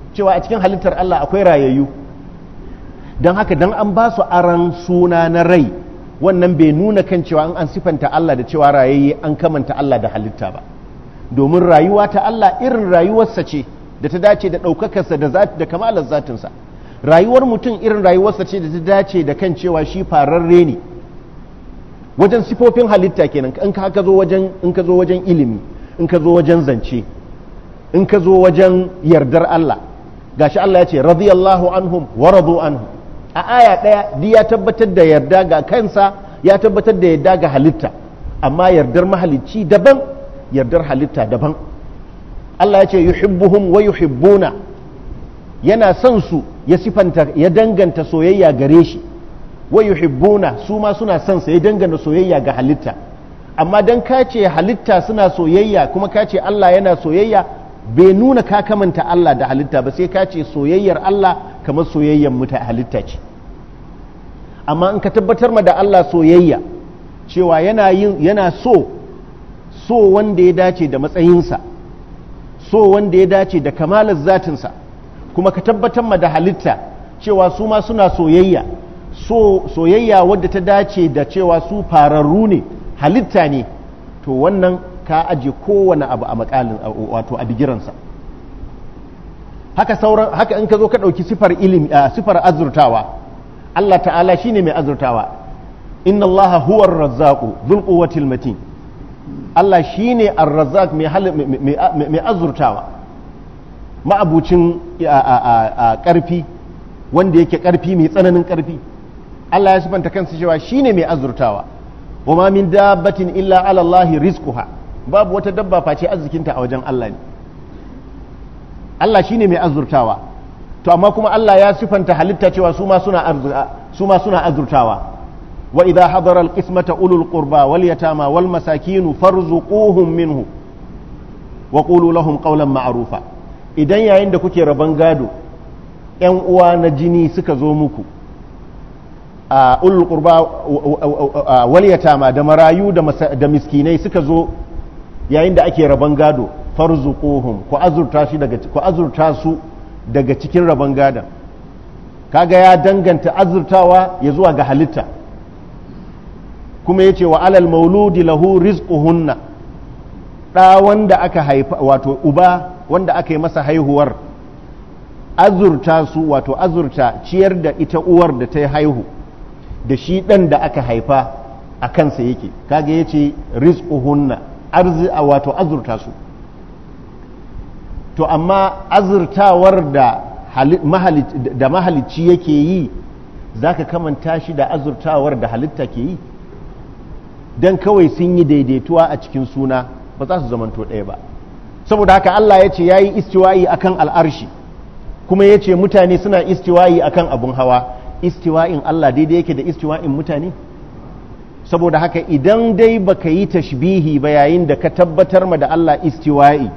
cewa a cikin halittar Allah akwai rayayyu, don haka don an ba su aran suna na rai wannan bai nuna kan cewa an sifanta Allah da cewa rayayye an kamanta Allah da halitta ba, domin rayuwa ta Allah irin rayuwarsa ce da ta dace da ɗaukakarsa da kamalar zatinsa. Rayuwar mutum irin rayuwarsa ce da ta dace da kan cewa shi fararre ne wajen sifofin halitta kenan. in ka zo wajen in ka zo wajen ilimi, in ka zo wajen zance, in ka zo wajen yardar Allah, gashi Allah ya ce radiyallahu anhum wa radu anhu a aya ɗaya duk ya tabbatar da yarda ga kansa, ya tabbatar da yarda ga halitta, amma yardar mahalicci daban, yardar halitta daban. Allah ya ce yuhibbuhum wa yuhibbuna, yana son su, ya sifanta ya danganta soyayya gare shi, wa yuhibbuna su ma suna son sa, ya danganta soyayya ga halitta. Amma dan ka ce halitta suna soyayya kuma ka ce Allah yana soyayya bai nuna ka kamanta Allah da halitta ba, sai ka ce soyayyar Allah kamar soyayyar muta halitta ce. Amma in ka tabbatar ma da Allah soyayya cewa yana yin yana so so wanda ya dace da matsayinsa, so wanda ya dace da kamalar zatinsa, kuma ka tabbatar ma da halitta cewa su ma suna soyayya, so soyayya wadda ta dace da cewa su fararru ne, halitta ne, to wannan ka aje kowane abu a makalin wato a bigiransa. Haka sauran haka in ka zo ka ɗauki sifar ilimi sifar azurtawa, Allah ta'ala shine mai azurtawa, inna Allah huwa ar-razzaqu dhul quwwatil matin. Allah shine ar-razzaq mai azurtawa, ma'abucin ƙarfi wanda yake ƙarfi mai tsananin ƙarfi. Allah ya sifanta kansa cewa shine mai azurtawa, wa ma min dabbatin illa ala Allah rizquha, babu wata dabba face arzikinta a wajen Allah ne. Allah shine mai azurtawa, to amma kuma Allah ya sifanta halitta cewa su ma suna su ma suna azurtawa. wa idha hadara al-qismata ulul qurba wal yatama wal masakin farzuquhum minhu wa qulu lahum qawlan ma'rufa. Idan yayin da kuke raban gado ƴan uwa na jini suka zo muku, a ulul qurba wal yatama da marayu da miskinai suka zo yayin da ake raban gado, farzuquhum ku azurta shi daga ku azurta su daga cikin raban gadon. Kaga ya danganta azurtawa ya zuwa ga halitta, kuma yace wa alal mauludi lahu rizquhunna, da wanda aka haifa wato uba wanda aka yi masa haihuwar azurta su, wato azurta ciyar da ita uwar da ta haihu da shi dan da aka haifa a kansa yake. Kaga yace rizquhunna, arzi wato azurta su. To amma azurtawar da da mahalicci yake yi zaka kamanta shi da azurtawar da halitta ke yi? Dan kawai sun yi daidaituwa a cikin suna ba za su zamanto ɗaya ba. Saboda haka Allah ya ce ya yi istiwa'i akan al'arshi, kuma ya ce mutane suna istiwa'i akan abun hawa. Istiwa'in Allah daidai yake da istiwa'in mutane? Saboda haka idan dai baka yi tashbihi ba yayin da ka tabbatar ma da Allah istiwa'i,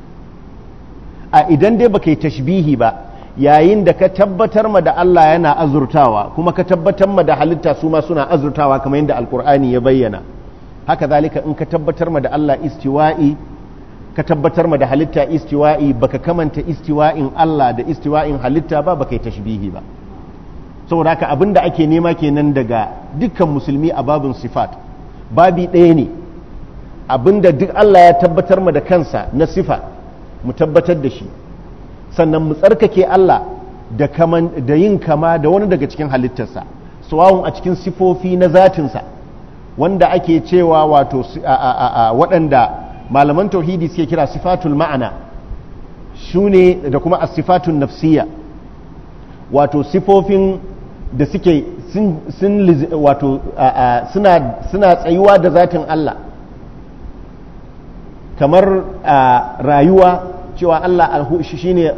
a idan dai baka yi tashbihi ba yayin da ka tabbatar ma da Allah yana azurtawa, kuma ka tabbatar ma da halitta su ma suna azurtawa kamar yadda alkur'ani ya bayyana, haka zalika in ka tabbatar ma da Allah istiwa'i, ka tabbatar ma da halitta istiwa'i, baka kamanta istiwa'in Allah da istiwa'in halitta ba, baka yi tashbihi ba. Saboda haka abinda ake nema kenan daga dukkan musulmi a babin sifat, babi ɗaya ne, abinda duk Allah ya tabbatar ma da kansa na sifa mu tabbatar da shi, sannan mu tsarkake Allah da, kaman, da yin kama da wani daga cikin halittarsa, sawawun a cikin sifofi na zatinsa wanda ake cewa wato waɗanda malaman tauhidi suke kira sifatul ma'ana su ne, da kuma as-sifatun nafsiyya, wato sifofin da suke sun wato suna tsayuwa da zatin Allah, kamar rayuwa, cewa Allah shine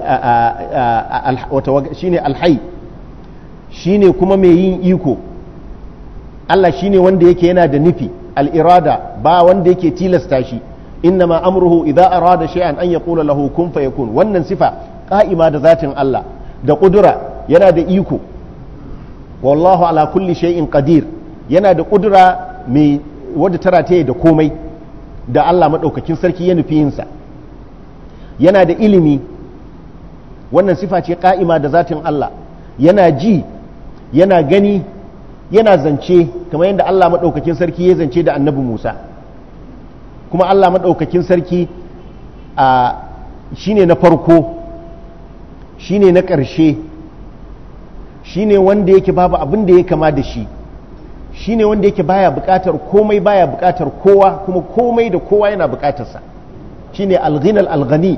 shine alhai, shine kuma mai yin iko. Allah shine wanda yake yana da nufi, al'irada, ba wanda yake tilasta shi. innama amruhu idza arada shay'an an yaqula lahu kun fayakun. Wannan sifa qa'ima da zatin Allah, da kudura, yana da iko. wallahu ala kulli shay'in qadir, yana da kudura mai wadda tara ta da komai da Allah madaukakin sarki ya nufi yinsa. Yana da ilimi, wannan sifa ce ƙa'ima da zatin Allah, yana ji yana gani yana zance kamar yadda Allah maɗaukakin sarki ya zance da annabi Musa, kuma Allah maɗaukakin sarki a shine na farko shine na ƙarshe shine wanda yake babu abin da ya kama da shi, shine wanda yake baya buƙatar komai baya buƙatar kowa kuma komai da kowa yana buƙatarsa, shine al-ghinal al-ghani.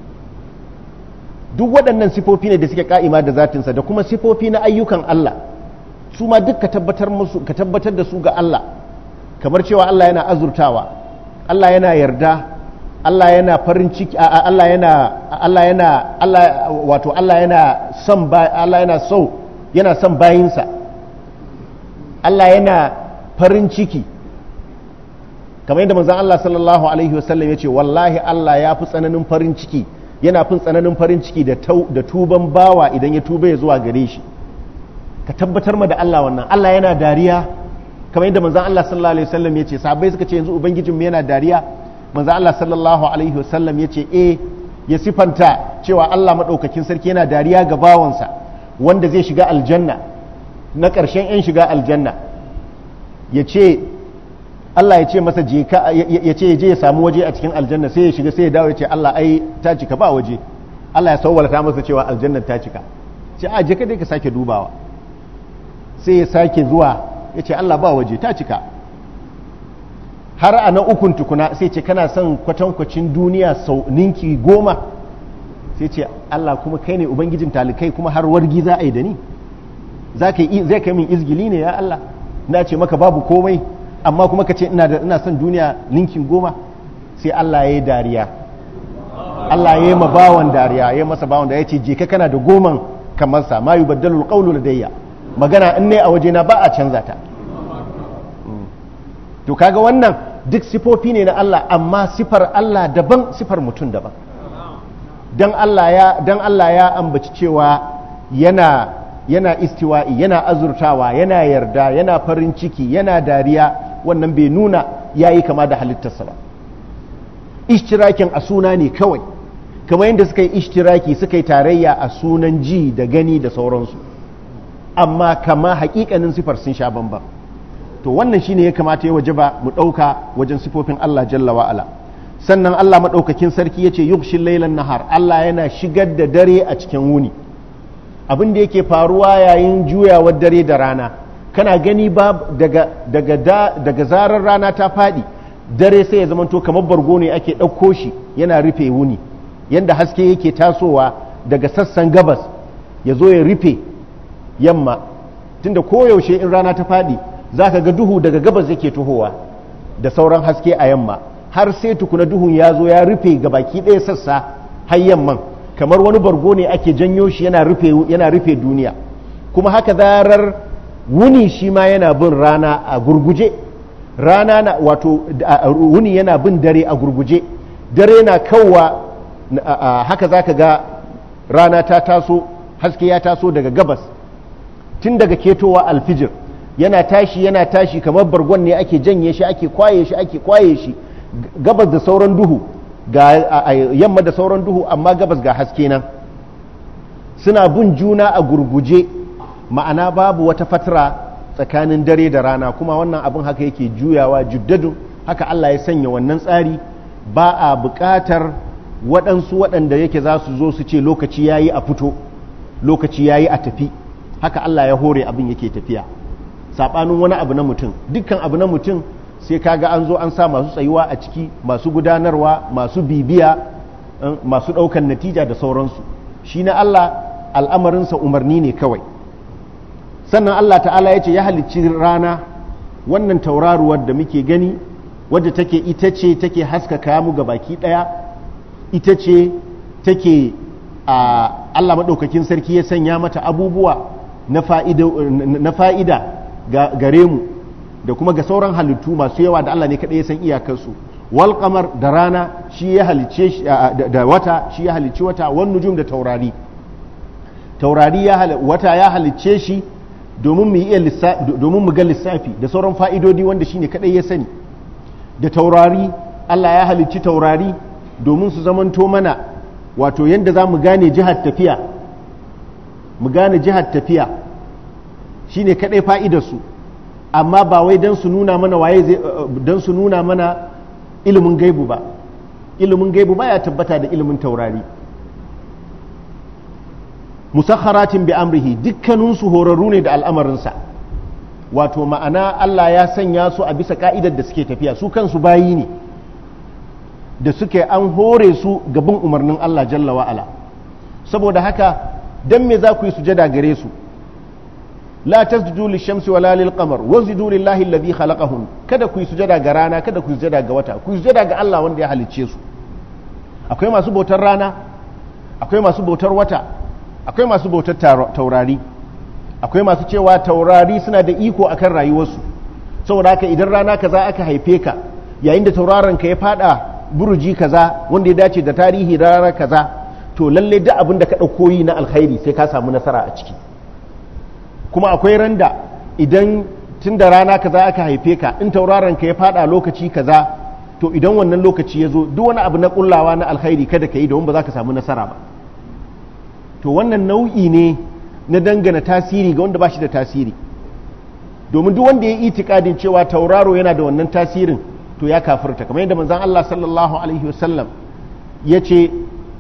Duk waɗannan sifofi ne da suke ka'ima da zatinsa da kuma sifofi na ayyukan Allah, su ma duk ka tabbatar musu ka tabbatar da su ga Allah, kamar cewa Allah yana azurtawa, Allah yana yarda, Allah yana farin ciki, Allah yana Allah yana Allah wato Allah yana son Allah yana so yana son bayinsa, Allah yana farin ciki, kamar yadda manzon Allah sallallahu alaihi wasallam ya ce wallahi Allah ya fi tsananin farin ciki, yana fin tsananin farin ciki da tuban bawa idan ya tuba ya zuwa gare shi. Ka tabbatar ma da Allah wannan. Allah yana dariya kamar yadda manzon Allah sallallahu alaihi wasallam ya ce, sahabbai suka ce yanzu ubangijin mu yana dariya, manzon Allah sallallahu alaihi wasallam ya ce eh, ya sifanta cewa Allah madaukakin sarki yana dariya ga bawansa wanda zai shiga aljanna na ƙarshen yan shiga aljanna, ya ce Allah ya ce masa je ka ya ce je ya samu waje a cikin aljanna, sai ya shiga sai ya dawo ya ce Allah ai ta cika ba waje, Allah ya sawwalta masa cewa aljannar ta cika, ce a je ka dai ka sake dubawa, sai ya sake zuwa ya ce Allah ba waje ta cika, har a na ukun tukuna sai ce kana son kwatankwacin duniya sau ninki goma, sai ce Allah kuma kai ne ubangijin talikai kuma har wargi za a yi da ni, zai kai min izgili ne ya Allah, na ce maka babu komai amma kuma ka ce ina son duniya ninkin goma. Sai Allah ya yi dariya, Allah ya yi ma bawan dariya, ya yi masa bawan da ya ce je ka kana da goman kamar sa, ma yubaddalul qawlu ladayya, magana in ne a wajena ba a canza ta. To kaga wannan duk sifofi ne na Allah, amma sifar Allah daban sifar mutum daban. Dan Allah ya dan Allah ya ambaci cewa yana yana istiwa'i, yana azurtawa, yana yarda, yana farin ciki, yana dariya, wannan bai nuna yayi kama da halittarsa ba. Ishtirakin a suna ne kawai, kamar yadda suka yi ishtiraki suka yi tarayya a sunan ji da gani da sauransu, amma kama hakikanin sifar sun sha bamban. To wannan shine ya kamata ya wajaba mu ɗauka wajen sifofin Allah jalla wa'ala. Sannan Allah maɗaukakin sarki ya ce yughshil laylan nahar, Allah yana shigar da dare a cikin wuni. Abin da yake faruwa yayin juyawar dare da rana, kana gani ba daga daga da, daga zarar rana ta faɗi, dare sai ya zamanto kamar bargo ne ake ɗauko shi yana rufe wuni, yanda haske yake tasowa daga sassan gabas ya zo ya rufe yamma, tunda koyaushe in rana ta faɗi za ka ga duhu daga gabas yake tuhowa da sauran haske a yamma, har sai tukuna duhun ya zo ya rufe ga baki ɗaya sassa har yamman, kamar wani bargo ne ake janyo shi yana rufe yana rufe duniya. Kuma haka zarar wuni shi ma yana bin rana a gurguje, rana na wato wuni yana bin dare a gurguje, dare na kawwa haka za ka ga rana ta taso, haske ya taso daga gabas tun daga ketowa alfijir, yana tashi yana tashi kamar bargon ne ake janye shi ake kwaye shi ake kwaye shi, gabas da sauran duhu ga yamma da sauran duhu, amma gabas ga haske nan, suna bin juna a gurguje, ma'ana babu wata fatara tsakanin dare da rana. Kuma wannan abin haka yake juyawa juddadun, haka Allah ya sanya wannan tsari, ba a buƙatar waɗansu waɗanda yake za su zo su ce lokaci yayi a fito, lokaci yayi a tafi, haka Allah ya hore abin yake tafiya. Saɓanin wani abu na mutum, dukkan abu na mutum sai kaga an zo an sa masu tsayuwa a ciki, masu gudanarwa, masu bibiya, masu ɗaukan natija da sauransu. Shi na Allah al'amarinsa umarni ne kawai. Sannan Allah ta'ala ya ce ya halicci rana, wannan tauraruwar da muke gani, wadda take ita ce take haskaka mu ga baki ɗaya, ita ce take a Allah maɗaukakin sarki ya sanya mata abubuwa na fa'ida gare mu da kuma ga sauran halittu masu yawa da Allah ne kaɗai ya san iyakarsu. Wal qamar, da rana shi ya halicce shi, da wata shi ya halicci wata, wan nujum, da taurari taurari ya wata ya halicce shi domin mu iya domin mu ga lissafi da sauran fa'idodi wanda shine kaɗai ya sani. Da taurari Allah ya halicci taurari domin su zamanto mana wato yadda za mu gane jihar tafiya mu gane jihar tafiya shine kadai fa'idarsu, amma ba wai don su nuna mana waye zai don su nuna mana ilimin gaibu ba. Ilimin gaibu ba ya tabbata da ilimin taurari. Musakharatin bi amrihi, dukkaninsu horarru ne da al'amarinsa, wato ma'ana Allah ya sanya su a bisa ka'idar da suke tafiya, su kansu bayi ne da suke an hore su gaban umarnin Allah jalla wa'ala. Saboda haka dan me za ku yi sujada gare su? La tasjudu lishamsi wala lilqamar wasjudu lillahi alladhi khalaqahun, kada ku yi sujada ga rana, kada ku yi sujada ga wata, ku yi sujada ga Allah wanda ya halicce su. Akwai masu bautar rana, akwai masu bautar wata, akwai masu bautar taurari, akwai masu cewa taurari suna da iko akan rayuwarsu. Saboda haka idan rana kaza aka haife ka, yayin da tauraron ka ya fada buruji kaza wanda ya dace da tarihi rana kaza, to lalle duk abin da ka dauko yi na alkhairi sai ka samu nasara a ciki. Kuma akwai randa idan tun da rana kaza aka haife ka, in tauraron ka ya fada lokaci kaza, to idan wannan lokaci ya zo duk wani abu na kullawa na alkhairi kada ka yi, domin ba za ka samu nasara ba. To wannan nau'i ne na dangana tasiri ga wanda ba shi da tasiri, domin duk wanda ya yi itikadin cewa tauraro yana da wannan tasirin to ya kafirta, kamar yadda manzon Allah sallallahu alaihi wasallam ya ce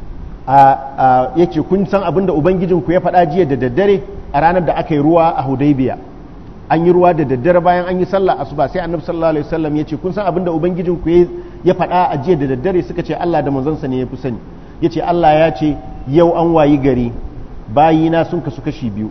ya ce kun san abin da ubangijinku ya faɗa jiya da daddare a ranar da aka yi ruwa a Hudaybiya. An yi ruwa da daddare bayan an yi sallah asuba, sai annabi sallallahu alaihi wasallam ya ce kun san abin da ubangijinku ya faɗa a jiya da daddare? Suka ce Allah da manzonsa ne ya fi sani. Ya ce Allah ya ce yau an wayi gari bayina sun kasu kashi biyu,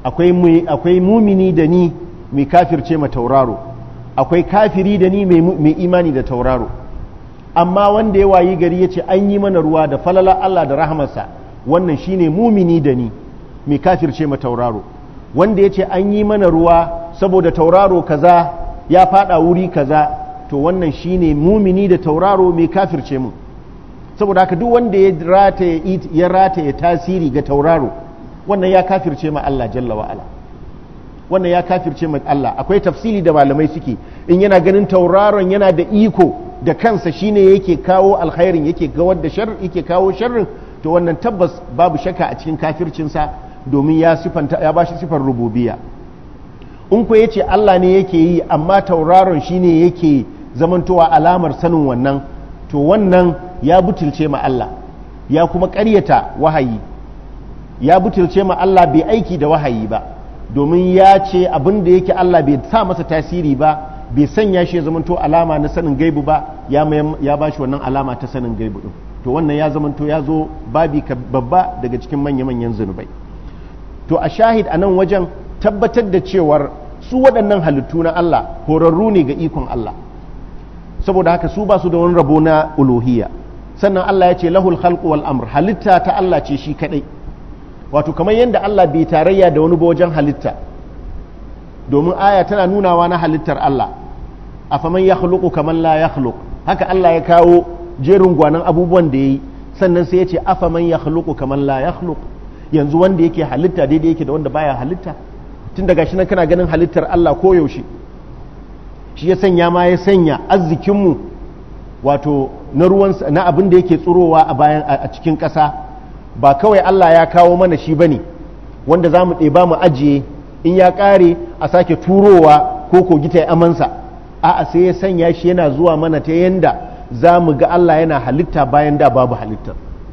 akwai mumini da ni mai kafirce ma tauraro, akwai kafiri da ni mai imani da tauraro. Amma wanda ya wayi gari ya ce an yi mana ruwa da falala Allah da rahamarsa, wannan shine mumini da ni mai kafirce ma tauraro. Wanda ya ce an yi mana ruwa saboda tauraro kaza ya fada wuri kaza, to wannan shine mumini da tauraro mai kafirce mu. Saboda haka duk wanda ya rataye tasiri ga tauraro, wannan ya kafirce ma Allah jalla wa'ala, wannan ya kafirce ma Allah. Akwai tafsili da malamai suke, in yana ganin tauraron yana da iko da kansa shine yake kawo alkhairin, yake kawar da sharri, yake kawo sharrin, to wannan tabbas babu shakka a cikin kafircinsa, domin ya sifanta ya bashi sifar rububiyya. In ko yace Allah ne yake yi amma tauraron shine yake zamantowa alamar sanin wannan, to wannan ya butulce ma Allah, ya kuma ƙaryata wahayi, ya butulce ma Allah, bai aiki da wahayi ba, domin ya ce abin da yake Allah bai sa masa tasiri ba, bai sanya shi ya zamanto alama na sanin gaibu ba, ya ya bashi wannan alama ta sanin gaibu din. To wannan ya zamanto ya zo babi babba daga cikin manya-manyan zunubai. To a shahid a nan wajen tabbatar da cewar su waɗannan halittu na Allah horarru ne ga ikon Allah, saboda haka su ba su da wani rabo na uluhiyya. Sannan Allah ya ce lahul khalqu wal amr, halitta ta Allah ce shi kadai, wato kamar yadda Allah bai tarayya da wani ba wajen halitta, domin aya tana nunawa na halittar Allah, afaman yakhluqu kaman la yakhluq, haka Allah ya kawo jerin gwanan abubuwan da yayi, sannan sai ya ce afaman yakhluqu kaman la yakhluq, yanzu wanda yake halitta daidai yake da wanda baya halitta. Tun daga shi nan kana ganin halittar Allah koyaushe, shi ya sanya ma ya sanya arzikinmu wato na ruwan na abin da yake tsurowa a bayan a cikin ƙasa, ba kawai Allah ya kawo mana shi bane wanda za mu ɗeba mu ajiye in ya ƙare a sake turowa ko kogi ta amansa, a'a sai ya sanya shi yana zuwa mana ta yanda za mu ga Allah yana halitta bayan da babu halittar.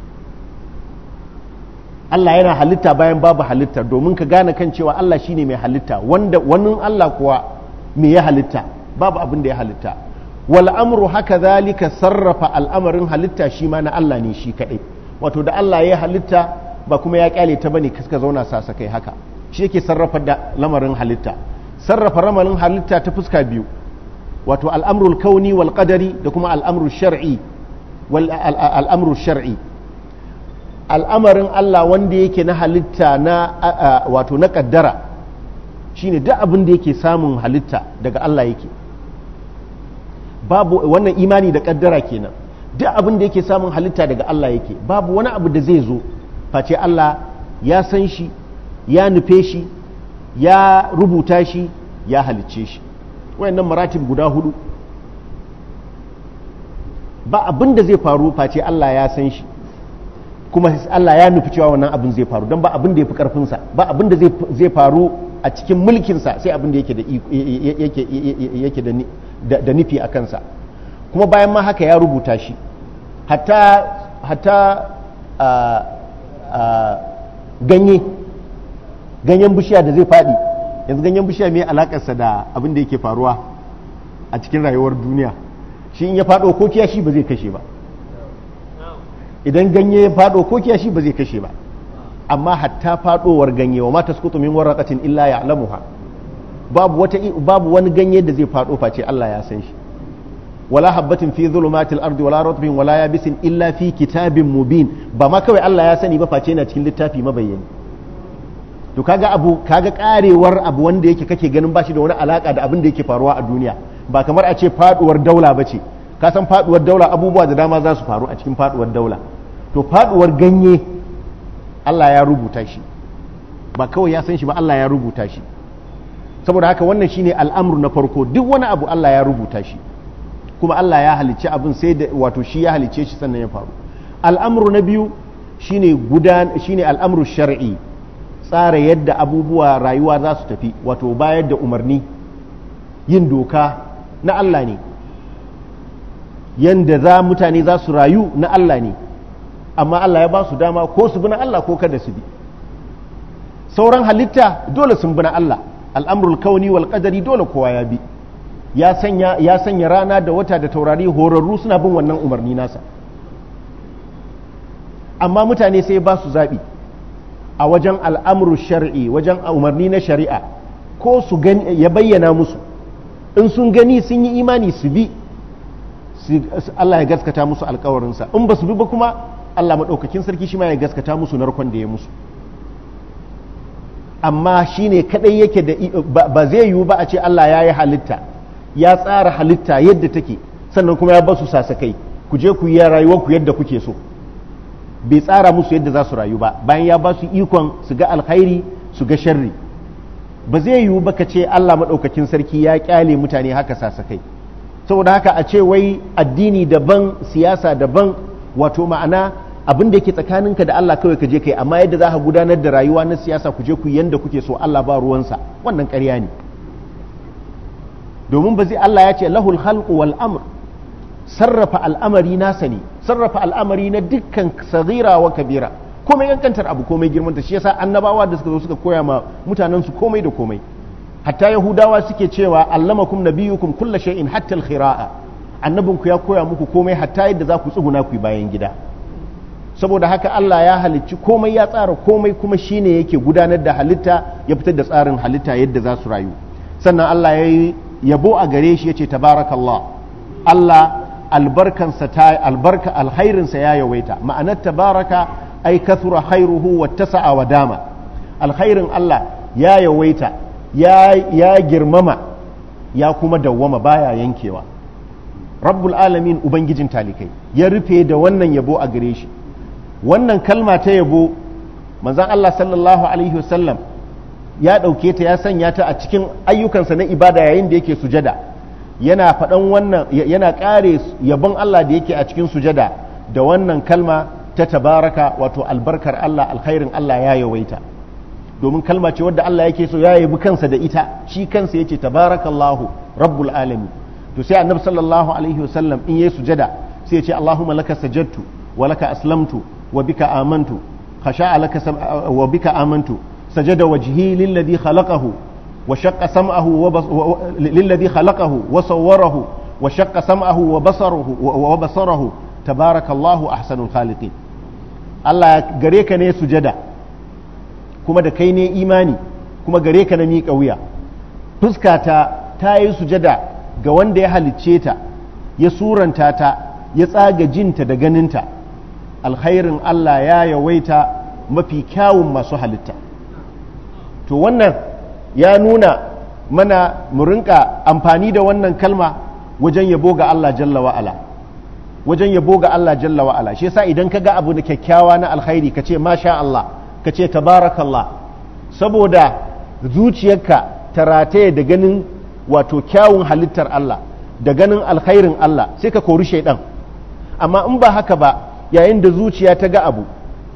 Allah yana halitta bayan babu halittar, domin ka gane kan cewa Allah shine mai halitta, wanda wannan Allah kuwa me ya halitta? Babu abin da ya halitta. Wal amru haka zalika, sarrafa al'amarin halitta shi ma na Allah ne shi kadai. Wato da Allah ya halitta ba kuma ya kyale ta bane kaska zauna sasakai haka, shi yake sarrafa da lamarin halitta. Sarrafa lamarin halitta ta fuska biyu, wato al'amrul kauni wal qadari da kuma al'amrul shar'i wal al'amrul shar'i. Al'amarin Allah wanda yake na halitta na wato na kaddara shine duk abin da yake samun halitta daga Allah yake, babu wannan imani da kaddara kenan. Duk abin da yake samun halitta daga Allah yake, babu wani abu da zai zo face Allah ya san shi, ya nufe shi, ya rubuta shi, ya halicce shi. Wayannan maratib guda hudu, ba abin da zai faru face Allah ya san shi. kuma Allah ya nufi cewa wannan abin zai faru don ba abin da ya fi karfinsa ba abin da zai faru a cikin mulkinsa sai abin da yake da nufi a kansa. Kuma bayan ma haka ya rubuta shi hatta hatta ganye ganyen bishiya da zai faɗi yanzu ganyen bishiya mai alakarsa da abin da yake faruwa a cikin rayuwar duniya. Shi in ya faɗo ko kiyashi ba zai kashe ba, idan ganye ya faɗo ko kiyashi ba zai kashe ba, amma hatta faɗowar ganye wa ma tasqutu min waraqatin illa ya'lamuha, babu wata babu wani ganye da zai faɗo face Allah ya san shi. wala habbatin fi dhulumatil ardi wala ratbin wala yabisin illa fi kitabin mubin, ba ma kawai Allah ya sani ba face yana cikin littafi mabayyani. To kaga abu kaga karewar abu wanda yake kake ganin bashi da wani alaka da abin da yake faruwa a duniya, ba kamar a ce faduwar daula bace. Ka san faduwar daula abubuwa da dama za su faru a cikin faduwar daula, to faduwar ganye Allah ya rubuta shi, ba kawai ya san shi ba, Allah ya rubuta shi. Saboda haka wannan shine al'amru na farko, duk wani abu Allah ya rubuta shi, kuma Allah ya halicce abin sai da wato shi ya halicce shi sannan ya faru. Al'amru na biyu shine gudan shine al'amru shar'i, tsara yadda abubuwa rayuwa za su tafi, wato bayar da umarni, yin doka na Allah ne, yanda za mutane za su rayu na Allah ne, amma Allah ya ba su dama ko su bi na Allah ko kada su bi. Sauran halitta dole sun bi na Allah, al'amrul kauni wal qadari dole kowa ya bi. Ya sanya ya sanya rana da wata da taurari horarru suna bin wannan umarni nasa, amma mutane sai ba su zaɓi a wajen al'amru shar'i, wajen umarni na shari'a, ko su gani ya bayyana musu, in sun gani sun yi imani su bi, Allah ya gaskata musu alkawarinsa, in ba su bi ba kuma Allah maɗaukakin sarki shi ma ya gaskata musu narkon da ya musu. Amma shi ne kaɗai yake da ba zai yiwu ba a ce Allah ya yi halitta, ya tsara halitta yadda take, sannan kuma ya ba su sasakai, ku je ku yi rayuwarku yadda kuke so. Bai tsara musu yadda za su rayu ba, bayan ya ba su ikon su ga alkhairi su ga sharri. Ba zai yiwu ba ka ce Allah maɗaukakin sarki ya ƙyale mutane haka sasakai. Saboda haka a ce wai addini daban siyasa daban, wato ma'ana abin da yake tsakaninka da Allah kawai ka je kai, amma yadda za ka gudanar da rayuwa na siyasa ku je ku yanda kuke so, Allah ba ruwansa, wannan ƙarya ne. Domin ba zai, Allah ya ce lahul khalqu wal amr, sarrafa al'amari nasa ne, sarrafa al'amari na dukkan sagira wa kabira, komai yankantar abu komai girmanta. Shi yasa annabawa da suka zo suka koya ma mutanen su komai da komai. Hatta yahudawa suke cewa allamakum nabiyukum kulla shay'in hatta al-khira'a, annabinku ya koya muku komai hatta yadda za ku tsuguna ku bayan gida. Saboda haka Allah ya halicci komai, ya tsara komai, kuma shine yake gudanar da halitta, ya fitar da tsarin halitta yadda za su rayu. Sannan Allah ya yi yabo a gare shi, yace tabarakallah, Allah albarkansa ta albarka alkhairinsa ya yawaita. Ma'anar tabaraka ay kathura khairuhu wattasa'a wa dama, alkhairin Allah ya yawaita, ya ya girmama, ya kuma dawwama, baya yankewa. Rabbul alamin, ubangijin talikai, ya rufe da wannan yabo a gare shi. Wannan kalma ta yabo manzon Allah sallallahu alaihi wasallam ya ɗauke ta, ya sanya ta a cikin ayyukansa na ibada yayin da yake sujada, yana faɗan wannan, yana ƙare yabon Allah da yake a cikin sujada da wannan kalma ta tabaraka, wato albarkar Allah, alkhairin Allah ya yawaita. Domin kalma ce wadda Allah yake so ya yabi kansa da ita, shi kansa yace tabarakallahu rabbul alamin. To sai annabi sallallahu alaihi wasallam in yayi sujada sai ya ce Allahumma laka sajadtu wa laka aslamtu wa bika amantu, khasha'a laka wa bika amantu, sajada wajhi lilladhi khalaqahu wa shaqqa sam'ahu wa lilladhi khalaqahu wa sawwarahu wa shaqqa sam'ahu wa basarahu wa basarahu tabarakallahu ahsanul khaliqin. Allah gare ka ne sujada, kuma da kai ne imani, kuma gare ka na miƙa wuya. Fuskata ta yi sujada ga wanda ya halicce ta, ya suranta ta, ya tsaga jinta da ganinta. Alkhairin Allah ya yawaita, mafi kyawun masu halitta. To wannan ya nuna mana mu rinka amfani da wannan kalma wajen yabo ga Allah jalla wa'ala, wajen yabo ga Allah jalla wa'ala. Shi yasa idan ka ga abu da kyakkyawa na alkhairi ka ce masha Allah, ka ce tabarakallah, saboda zuciyarka ta rataye da ganin wato kyawun halittar Allah, da ganin alkhairin Allah, sai ka kori shaidan. Amma in ba haka ba, yayin da zuciya ta ga abu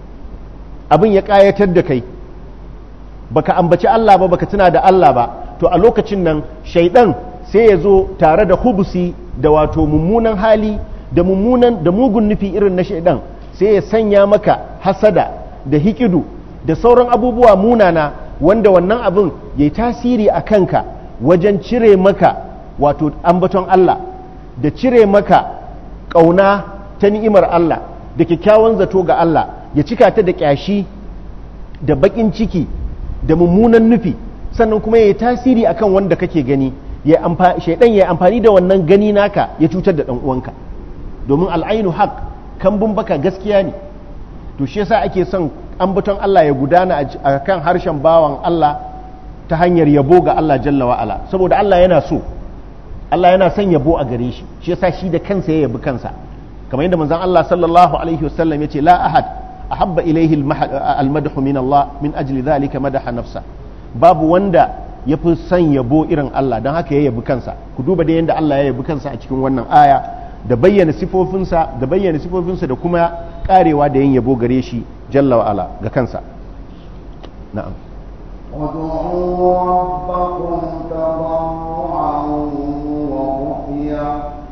abin ya ƙayatar da kai baka ambaci Allah ba baka tuna da Allah ba, to a lokacin nan shaidan sai ya zo tare da hubusi da wato mummunan hali da mummunan da mugun nufi irin na shaidan, sai ya sanya maka hasada da hikidu da sauran abubuwa munana wanda wannan abin ya yi tasiri a kanka wajen cire maka wato ambaton Allah da cire maka ƙauna ta ni'imar Allah da kyakkyawan zato ga Allah, ya cika ta da ƙyashi da baƙin ciki da mummunan nufi, sannan kuma ya yi tasiri akan wanda kake gani, shaidan ya amfani da wannan gani naka ya cutar da ɗan uwanka, domin al'ainu haq, kambun baka gaskiya ne. To shi yasa ake son ambaton Allah ya gudana a kan harshen bawan Allah ta hanyar yabo ga Allah jalla wa'ala, saboda Allah yana so, Allah yana son yabo a gare shi, shi yasa shi da kansa ya yabi kansa, kamar yadda manzon Allah sallallahu alaihi wasallam ya ce la ahad ahabba ilaihi almadhu min Allah min ajli dhalika madaha nafsa, babu wanda ya fi son yabo irin Allah, don haka ya yabi kansa. Ku duba da yadda Allah ya yabi kansa a cikin wannan aya da bayyana sifofinsa da bayyana sifofinsa da kuma karewa da yin yabo gare shi jalla wa'ala ga kansa. na'am ادعوا ربكم تضرعا وخفيا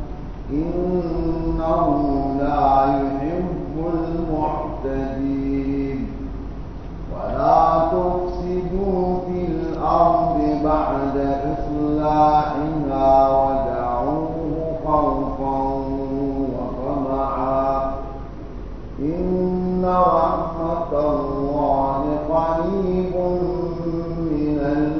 إنه لا يحب المعتدين ولا تفسدوا في الأرض بعد إصلاحها ودعوه خوفا وطمعا إن رحمة الله قريب من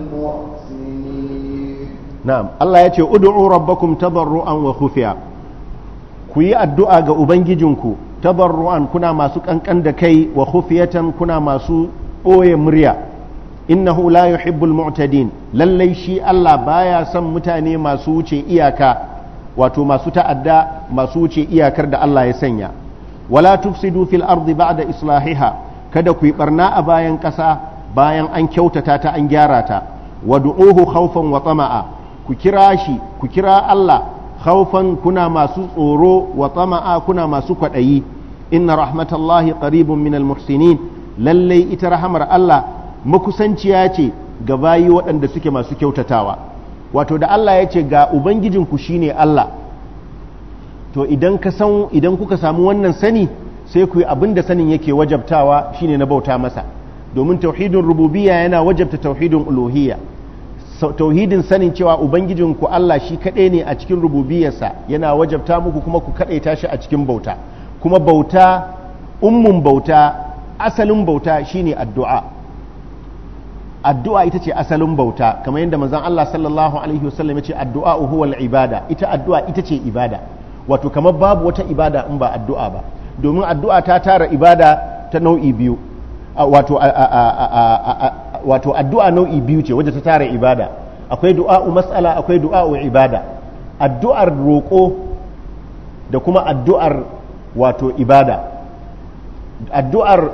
المحسنين. نعم الله يتي ادعوا ربكم تضرعا وخفيا، كوي الدعاء ga ubangijinku tabarru'an kuna masu kankan da kai wa khufiyatan kuna masu ɓoye murya. innahu la yuhibbul mu'tadin, lallai shi Allah baya son mutane masu wuce iyaka, wato masu ta'adda masu wuce iyakar da Allah ya sanya. wala tufsidu fil ardi ba'da islahiha, kada ku yi barna a bayan ƙasa bayan an kyautata ta an gyara ta. wad'uhu khawfan wa tama'a, ku kira shi ku kira Allah khawfan kuna masu tsoro wa tama'a kuna masu kwaɗayi. inna rahmatallahi qaribun minal muhsinin, lallai ita rahamar Allah makusanciya ce ga bayi waɗanda suke masu kyautatawa. Wato da Allah ya ce ga ubangijinku shine Allah, to idan ka san idan kuka samu wannan sani sai ku yi abin da sanin yake wajabtawa shine na bauta masa, domin tauhidin rububiyya yana wajabta tauhidin uluhiyya. Tauhidin sanin cewa ubangijinku Allah shi kaɗai ne a cikin rububiyarsa yana wajabta muku kuma ku kaɗaita shi a cikin bauta, kuma bauta ummun bauta asalin bauta shine addu'a. Addu'a ita ce asalin bauta, kamar yadda manzon Allah sallallahu alaihi wasallam ya ce addu'a huwal ibada, ita addu'a ita ce ibada. Wato kamar babu wata ibada in ba addu'a ba, domin addu'a ta tara ibada ta nau'i biyu, wato wato addu'a nau'i biyu ce wadda ta tara ibada, akwai du'a'u mas'ala akwai du'a'u ibada. Addu'ar roƙo da kuma addu'ar wato ibada. Addu'ar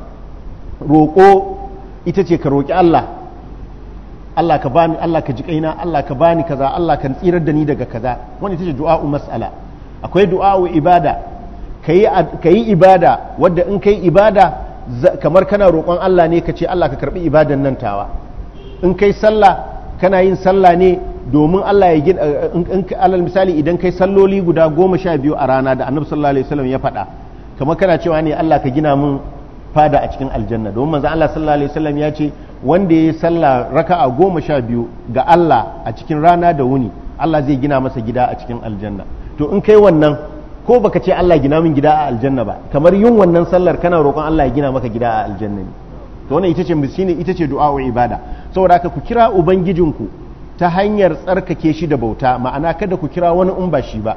roƙo ita ce ka roƙi Allah, Allah ka bani, Allah ka ji kaina, Allah ka bani kaza, Allah ka tsirar da ni daga kaza, wani ita ce du'a'u mas'ala. Akwai du'a'u ibada, ka yi ibada wadda in ka yi ibada kamar kana roƙon Allah ne ka ce Allah ka karɓi ibadan nan tawa. In kai sallah kana yin sallah ne domin Allah ya gina, alal misali idan kai salloli guda goma sha biyu a rana da annabi sallallahu alaihi wasallam ya faɗa, kamar kana cewa ne Allah ka gina min fada a cikin aljanna, domin manzo Allah sallallahu alaihi wasallam ya ce wanda ya yi sallah raka'a goma sha biyu ga Allah a cikin rana da wuni, Allah zai gina masa gida a cikin aljanna. To in kai wannan ko baka ce Allah gina min gida a aljanna ba, kamar yin wannan sallar kana roƙon Allah ya gina maka gida a aljanna ne. To wannan ita ce miskini, ita ce du'a wa ibada. Saboda haka ku kira ubangijinku ta hanyar tsarkake shi da bauta, ma'ana kada ku kira wani in ba shi ba.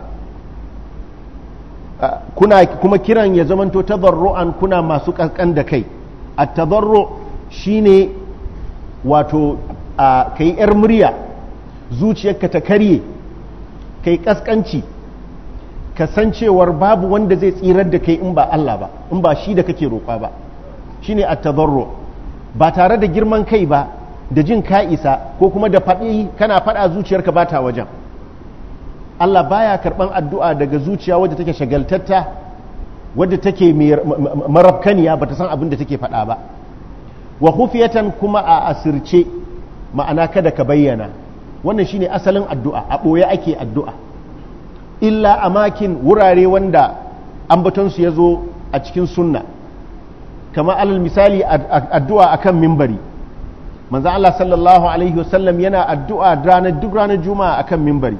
Kuna kuma kiran ya zamanto tadarru'an, kuna masu kankan da kai. At-tadarru shine wato kai yar murya, zuciyarka ta karye, kai kaskanci, kasancewar babu wanda zai tsirar da kai in ba Allah ba, in ba shi da kake roƙa ba. Shine at-tadarru, ba tare da girman kai ba, da jin ka isa ko kuma da faɗi kana faɗa zuciyarka ba ta wajen. Allah baya karɓan addu'a daga zuciya wadda take shagaltatta wadda take marabkaniya ba ta san abin da take faɗa ba. Wa khufiyatan kuma a asirce, ma'ana kada ka bayyana, wannan shine asalin addu'a, a ɓoye ake addu'a, illa a makin wurare wanda ambatonsu ya zo a cikin sunna, kamar alal misali addu'a akan mimbari. Manzo Allah sallallahu alaihi wasallam yana addu'a ranar duk ranar juma'a akan mimbari.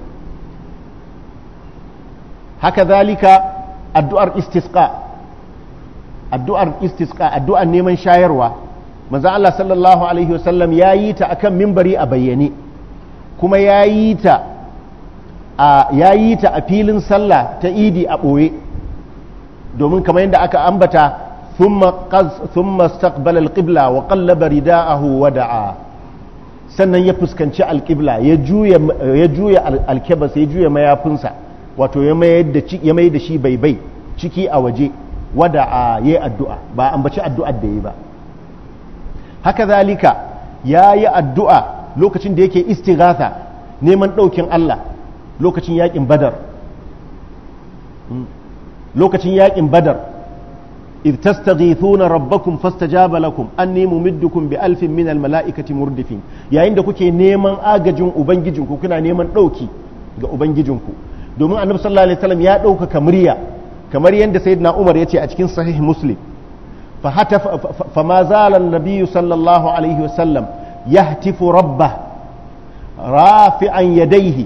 Haka zalika addu'ar istisqa, addu'ar istisqa, addu'ar neman shayarwa. Manzo Allah sallallahu alaihi wasallam ya yi ta akan mimbari a bayyane, kuma ya yi ta a ya yi ta a filin sallah ta idi a ɓoye, domin kamar yadda aka ambata thumma istaqbala al-qibla wa qallaba rida'ahu wa da'a, sannan ya fuskanci al-qibla ya juya ya juya al-kibas ya juya mayafinsa, wato ya mayar da ya mayar da shi baibai ciki a waje, wa da'a yayi addu'a, ba ambaci addu'ar da yayi ba. Haka zalika ya yi addu'a lokacin da yake istighatha, neman ɗaukin Allah, lokacin yaƙin badar lokacin yaƙin badar idh tastaghithuna rabbakum fastajaba lakum anni mumiddukum bi alfin min almala'ikati murdifin, yayin da kuke neman agajin ubangijinku, kuna neman ɗauki ga ubangijinku, domin annabi sallallahu alaihi wasallam ya ɗaukaka murya kamar yadda sayyidina Umar ya ce a cikin sahih Muslim, فما زال النبي صلى الله عليه وسلم يهتف ربه رافعا يديه.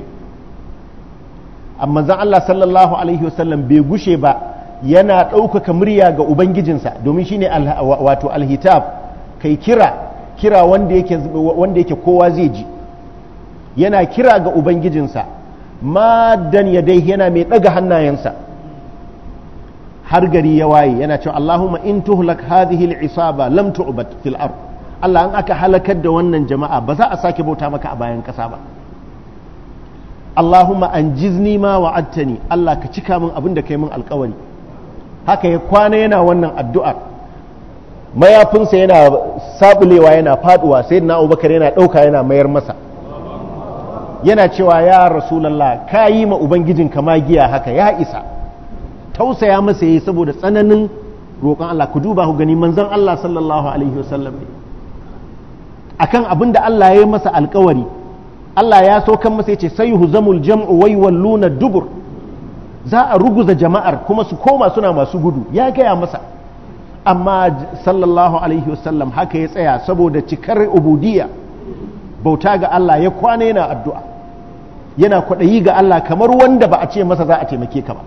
amma zan Allah sallallahu alaihi wasallam bai gushe ba yana ɗaukaka murya ga ubangijinsa, domin shine wato alhitab, kai kira kira wanda yake wanda yake kowa zai ji, yana kira ga ubangijinsa maddan yadai, yana mai ɗaga hannayensa har gari ya waye, yana cewa Allahumma in tuhlak hadhihi al-isaba lam tu'bad fil ard, Allah an aka halakar da wannan jama'a ba za a sake bauta maka a bayan kasa ba. Allahumma anjizni ma wa'adtani, Allah ka cika min abin da kai min alƙawari. Haka ya kwana yana wannan addu'ar, mayafinsa yana sabulewa yana faduwa, sayyidina Abubakar yana ɗauka yana mayar masa, yana cewa ya Rasulullah ka yi ma ubangijinka magiya, haka ya isa. Tausaya masa yayi saboda tsananin roƙon Allah. Ku duba ku gani manzon Allah sallallahu alaihi wasallam akan abin da Allah ya yi masa alƙawari, Allah ya so kan masa yace sayuhzamul jam'u wa yawalluna dubur, za a ruguza jama'ar kuma su koma suna masu gudu, ya gaya masa. Amma sallallahu alaihi wasallam haka ya tsaya saboda cikar ubudiyya, bauta ga Allah, ya kwana yana addu'a, yana kwaɗayi ga Allah kamar wanda ba a ce masa za a taimake ka ba.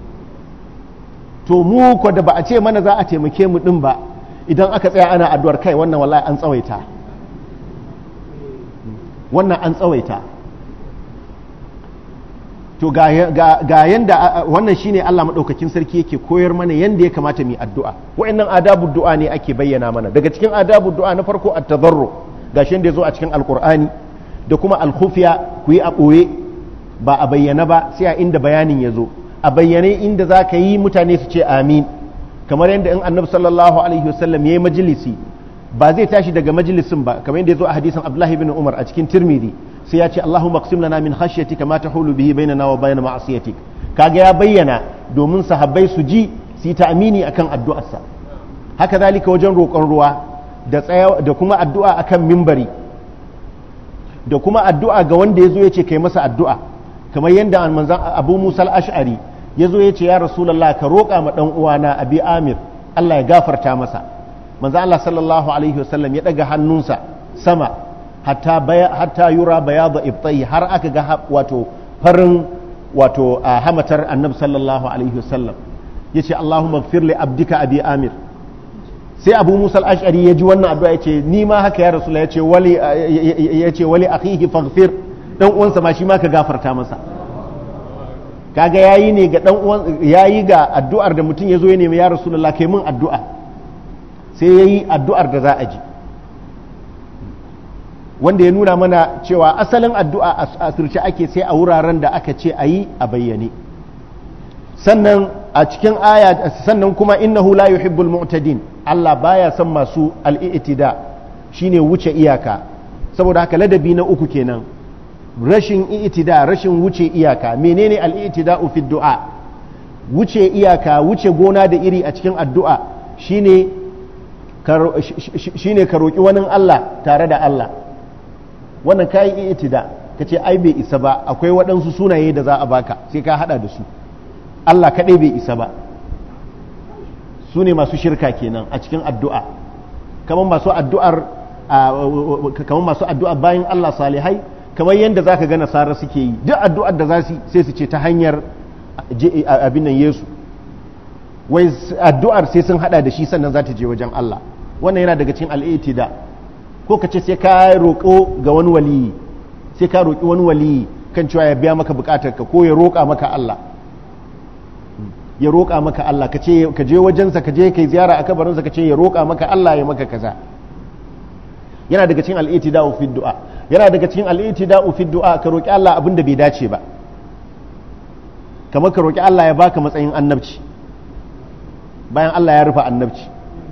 To mu ko da ba a ce mana za a taimake mu din ba, idan aka tsaya ana addu'ar kai wannan wallahi an tsawaita, wannan an tsawaita. To ga yanda wannan shine Allah madaukakin sarki yake koyar mana yanda ya kamata mu addu'a. Wa'annan adabu du'a ne ake bayyana mana. Daga cikin adabu du'a na farko at-tadarru, gashi yanda yazo a cikin alqur'ani, da kuma al-khufiya, ku yi a boye ba a bayyana ba, sai a inda bayanin yazo. A bayyane inda za ka yi mutane su ce amin, kamar yadda in annabi sallallahu alaihi wasallam ya yi majalisi ba zai tashi daga majalisin ba, kamar yadda ya zo a hadisin Abdullahi bin Umar a cikin Tirmidhi, sai ya ce Allahumma qsim lana min khashyatika ma tahulu bihi bainana wa bain ma'asiyatik. Kaga ya bayyana domin sahabbai su ji su yi ta'amini akan addu'arsa. Haka zalika wajen roƙon ruwa da tsaya da kuma addu'a akan mimbari, da kuma addu'a ga wanda ya zo ya ce kai masa addu'a, kamar yadda manzon Abu Musa al-Ash'ari ya zo ya ce ya Rasulallah ka roƙa ma ɗan uwana Abi Amir Allah ya gafarta masa. Manzo Allah sallallahu alaihi wasallam ya ɗaga hannunsa sama hatta baya hatta yura bayadu ibtai, har aka ga wato farin wato a hamatar Annabi sallallahu alaihi wasallam. Yace Allahumma ighfir li abdika Abi Amir. Sai Abu Musa al-Ash'ari ya ji wannan addu'a yace ni ma haka ya Rasulullah, yace wali yace wali akhihi faghfir, dan uwansa ma shi ma ka gafarta masa. Kaga yayi ne ga dan uwan, yayi ga addu'ar da mutum yazo ya nemi ya Rasulullah kai mun addu'a, sai yayi addu'ar da za a ji, wanda ya nuna mana cewa asalin addu'a a asirce ake, sai a wuraren da aka ce ayi a bayyane. Sannan a cikin aya, sannan kuma innahu la yuhibbul mu'tadin, Allah baya son masu al-i'tida, shine wuce iyaka. Saboda haka ladabi na uku kenan, rashin i'tida, rashin wuce iyaka. Menene al-i'tida'u fi du'a? wuce iyaka wuce gona da iri a cikin addu'a shine shine ka roki wani Allah tare da Allah wannan kai itida kace ai bai isa ba akwai waɗansu sunaye da za a baka sai ka hada da su Allah kadai bai isa ba su ne masu shirka kenan a cikin addu'a kamar masu addu'ar kamar masu addu'ar bayan Allah salihai kamar yadda za ka ga nasara suke yi duk addu'ar da za su sai su ce ta hanyar abin nan Yesu wai addu'ar sai sun hada da shi sannan za ta je wajen Allah wannan yana daga cikin al'itida ko ka ce sai ka roƙo ga wani waliyi sai ka roƙi wani waliyi kan cewa ya biya maka buƙatarka ko ya roƙa maka Allah ya roƙa maka Allah ka ce ka je wajensa ka je kai ziyara a kabarinsa ka ce ya roƙa maka Allah ya maka kaza yana daga cikin al'itida'u fi du'a yana daga cikin al'itida'u fi du'a ka roƙi Allah abinda bai dace ba kamar ka roƙi Allah ya baka matsayin annabci bayan Allah ya rufe annabci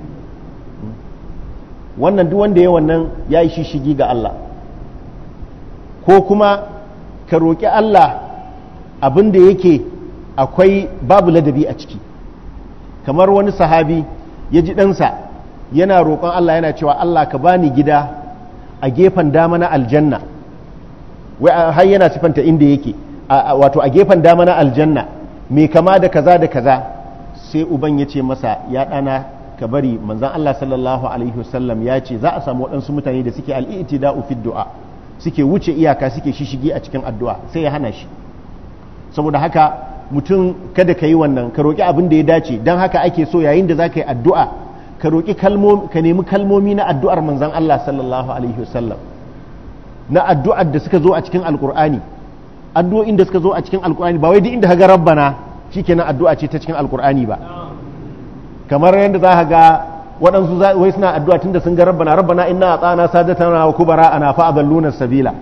wannan duk wanda ya wannan ya yi shishigi ga Allah ko kuma ka roƙi Allah abinda yake akwai babu ladabi a ciki kamar wani sahabi ya ji ɗansa yana roƙon Allah yana cewa Allah ka bani gida a gefen dama na aljanna wai har yana sifanta inda yake wato a gefen dama na aljanna mai kama da kaza da kaza sai uban ya ce masa ya ɗana ka bari manzan Allah sallallahu alaihi wasallam ya ce za a samu waɗansu mutane da suke al'itida'u fi du'a suke wuce iyaka suke shishigi a cikin addu'a sai ya hana shi saboda haka mutum kada ka yi wannan ka roƙi abin da ya dace don haka ake so yayin da za ka yi addu'a ka roƙi kalmomi ka nemi kalmomi na addu'ar manzan Allah sallallahu alaihi wasallam na addu'ar da suka zo a cikin alƙur'ani addu'o'in da suka zo a cikin alƙur'ani ba wai duk inda ka ga rabbana shikenan addu'a ce ta cikin alƙur'ani ba kamar yadda za ka ga waɗansu wai suna addu'a tunda sun ga rabbana rabbana inna atana sadatana wa kubara'ana fa adalluna sabila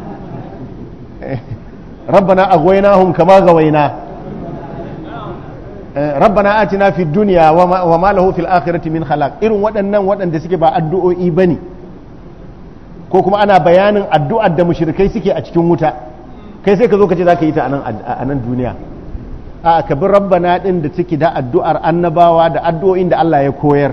rabbana aghwaynahum kama gawaina rabbana atina fid dunya wa ma lahu fil akhirati min khalaq irin waɗannan waɗanda suke ba addu'o'i bane ko kuma ana bayanin addu'ar da mushrikai suke a cikin wuta kai sai ka zo ka ce zaka yi ta a nan duniya a ka bi rabbana din da suke da addu'ar annabawa da addu'o'in da Allah ya koyar